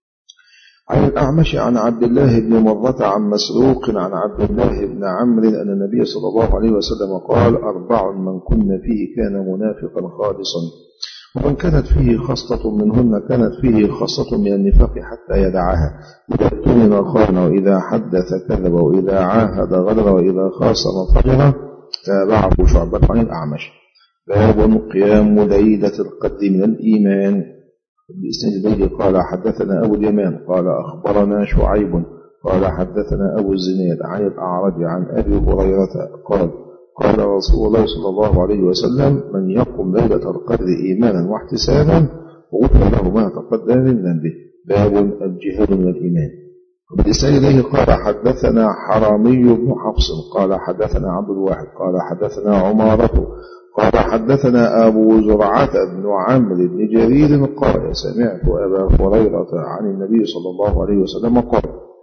Speaker 1: عن الأعمش عن عبد الله بن مرة عن مسروق عن عبد الله بن عمرو أن النبي صلى الله عليه وسلم قال أربع من كن فيه كان منافقا خالصا، ومن كانت فيه خصلة منهن كانت فيه خصلة من النفاق حتى يدعها، إذا اؤتمن خان وإذا حدث كذب وإذا عاهد غدر وإذا خاصم فجر. تابعه شعبة عن الأعمش. باب قيام ليلة القدر من الإيمان. بإسناد إليه قال حدثنا أبو اليمان قال أخبرنا شعيب قال حدثنا أبو الزناد عن الأعرج عن أبي هريرة قال قال رسول الله صلى الله عليه وسلم من يقم ليلة القدر إيمانا واحتسابا غفر له ما تقدم من ذنبه. باب الجهاد من الإيمان. وبالإسناد إليه قال حدثنا حرامي بن حفص قال حدثنا عبد الواحد قال حدثنا عمارة قال حدثنا أبو زرعة بن عمرو بن جرير قال سمعت أبا هريرة عن النبي صلى الله عليه وسلم قال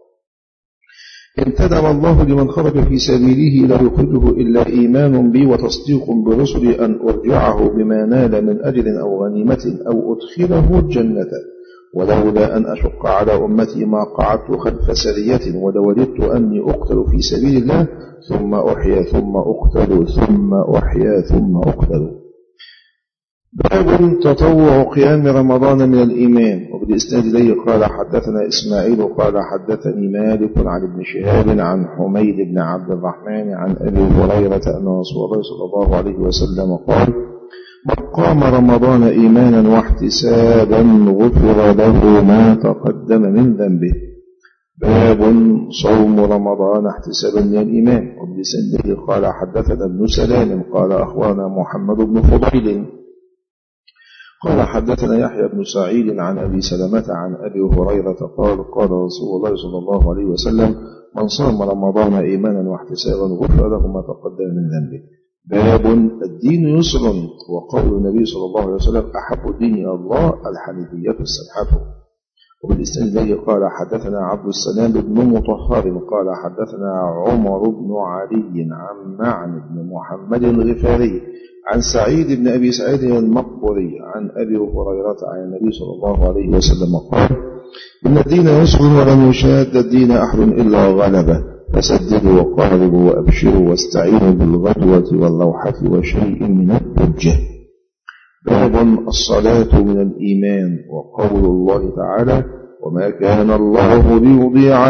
Speaker 1: انتدب الله لمن خرج في سبيله لا يخرجه إلا إيمان بي وتصديق برسلي أن أرجعه بما نال من أجر أو غنيمة أو أدخله الجنة، ولولا أن أشق على أمتي ما قعدت خلف سرية ولوددت أني أقتل في سبيل الله ثم أحيا ثم أقتل ثم أحيا ثم أقتل. باب تطوع قيام رمضان من الإيمان. وبالإسناد إليه قال حدثنا إسماعيل قال حدثني مالك عن ابن شهاب عن حميد بن عبد الرحمن عن أبي هريرة أن رسول الله صلى الله عليه وسلم قال من قام رمضان إيمانا واحتسابا غفر له ما تقدم من ذنبه. باب صوم رمضان احتسابا من الإيمان. وبالإسناد قال حدثنا ابن سلام قال أخبرنا محمد بن فضيل قال حدثنا يحيى بن سعيد عن أبي سلمة عن أبي هريرة قال قال رسول الله صلى الله عليه وسلم من صام رمضان إيمانا واحتسابا غفر له ما تقدم من ذنبه. باب الدين يسر. وقول النبي صلى الله عليه وسلم أحب الدين إلى الله الحنيفية السمحة. وبالإسناد الذي قال حدثنا عبد السلام بن مطهر قال حدثنا عمر بن علي عن معن بن محمد الغفاري عن سعيد بن أبي سعيد المقبري عن أبي هريرة عن النبي صلى الله عليه وسلم قال إن الدين يسر ولن يشاد الدين أحد إلا غلبه فسددوا وقاربوا وأبشروا واستعينوا بالغدوة والروحة وشيء من الحجة. باب الصلاة من الإيمان. وقول الله تعالى وما كان الله ليضيع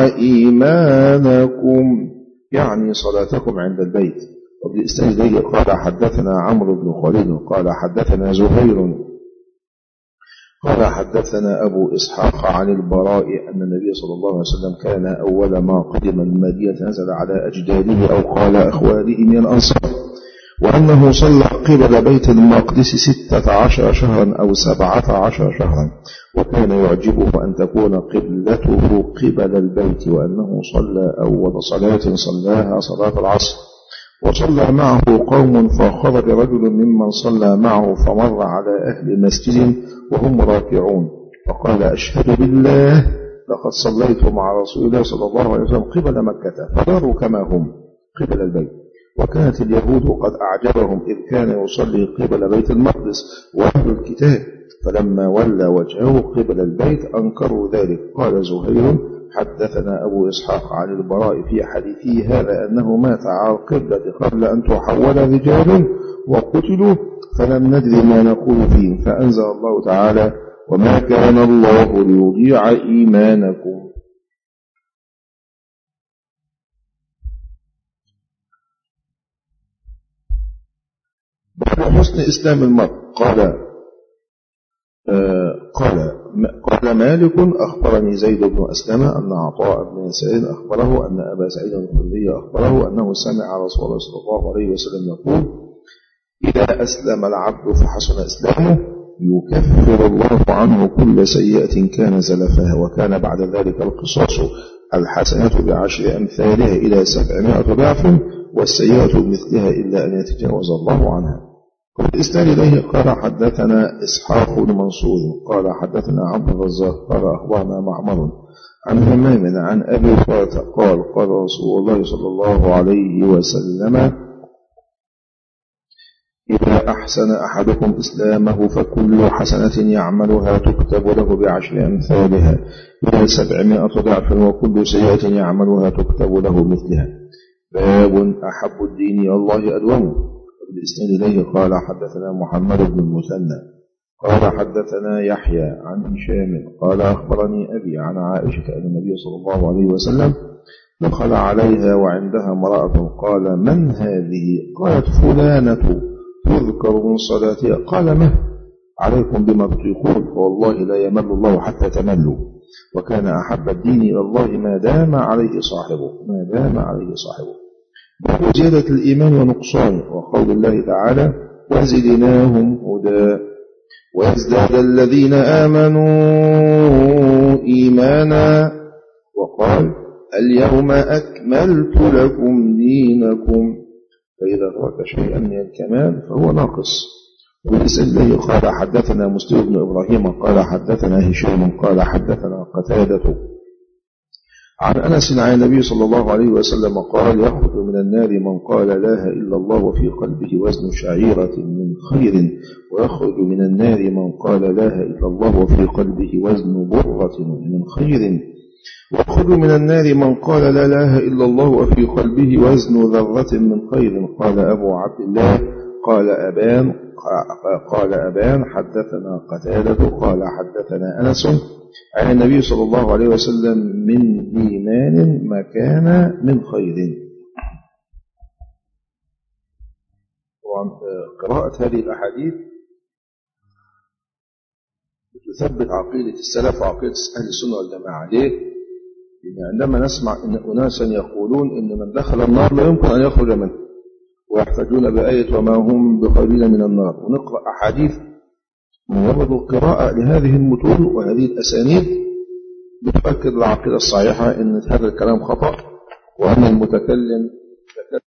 Speaker 1: إيمانكم يعني صلاتكم عند البيت. وبالإسناد الذي قال حدثنا عمرو بن خالد قال حدثنا زهير قال حدثنا أبو إسحاق عن البراء أن النبي صلى الله عليه وسلم كان أول ما قدم المدينة نزل على أجداده أو قال أخواله من الأنصار وأنه صلى قبل بيت المقدس ستة عشر شهرا أو سبعة عشر شهرا وكان يعجبه أن تكون قبلته قبل البيت وأنه صلى أول صلاة صلاها صلاة العصر وصلى معه قوم فخرج رجل ممن صلى معه فمر على أهل مسجد وهم راكعون فقال أشهد بالله لقد صليت مع رسول الله صلى الله عليه وسلم قبل مكة فداروا كما هم قبل البيت. وكانت اليهود قد أعجبهم إذ كان يصلي قبل بيت المقدس وأهل الكتاب فلما ولى وجهه قبل البيت أنكروا ذلك. قال زهير حدثنا أبو إسحاق عن البراء في حديثه هذا أنه مات على القبلة قبل أن تحول رجال وقتلوا فلم ندري ما نقول فيه فأنزل الله تعالى وما كان الله ليضيع إيمانكم. بعد حسن إسلام المرء قال آه قال قال مالك أخبرني زيد بن أسلم أن عطاء بن سعيد أخبره أن أبا سعيد الخدري أخبره أنه سمع رسول الله صلى الله عليه وسلم يقول إذا أسلم العبد فحسن إسلامه يكفر الله عنه كل سيئة كان زلفها وكان بعد ذلك القصاص الحسنة بعشر أمثالها إلى سبعمائة ضعف والسيئة بمثلها إلا أن يتجاوز الله عنها. والإسناد إليه قال حدثنا إسحاق بن منصور قال حدثنا عبد الرزاق قال أخبرنا معمر عن همام عن أبي هريرة قال قال رسول الله صلى الله عليه وسلم إذا أحسن أحدكم إسلامه فكل حسنة يعملها تكتب له بعشر أمثالها إلى سبعمائة ضعف وكل سيئة يعملها تكتب له مثلها. باب أحب الدين إلى الله أدومه. بالإسناد إليه قال حدثنا محمد بن المثنى قال حدثنا يحيى عن هشام قال أخبرني أبي عن عائشة أن النبي صلى الله عليه وسلم دخل عليها وعندها امرأة قال من هذه؟ قالت فلانة تذكر من صلاتها. قال ما عليكم بما تطيقون فوالله لا يمل الله حتى تملوا. وكان أحب الدين إلى الله ما دام عليه صاحبه ما دام عليه صاحبه. باب زيادة الإيمان ونقصانه. وقول الله تعالى وزدناهم هدى ويزداد الذين آمنوا إيمانا وقال اليوم أكملت لكم دينكم فإذا ترك شيئا من الكمال فهو ناقص. وبالإسناد الذي قال حدثنا مسلم بن إبراهيم قال حدثنا هشام قال حدثنا قتادة عن أنس عن النبي صلى الله عليه وسلم قال يخرج من النار من قال لا إله إلا الله وفي قلبه وزن شعيرة من خير ويخرج من النار من قال لا إله إلا الله وفي قلبه وزن برة من خير ويخرج من النار من قال لا إله إلا الله وفي قلبه وزن ذرة من خير. قال أبو عبد الله قال أبان قال أبان حدثنا قتادة قال حدثنا أنس عن النبي صلى الله عليه وسلم من إيمان ما كان من خير. طبعا قراءة هذه الأحاديث تثبت عقيدة السلف وعقيدة أهل السنة والجماعة. ليه؟ لأن عندما نسمع أن أناسا يقولون إن من دخل النار لا يمكن أن يخرج منه ويحتجون بآية وما هم بخارجين من النار ونقرأ أحاديث مجرد القراءة لهذه المتون وهذه الأسانيد بتؤكد العقيدة الصحيحة أن هذا الكلام خطأ، وأن المتكلم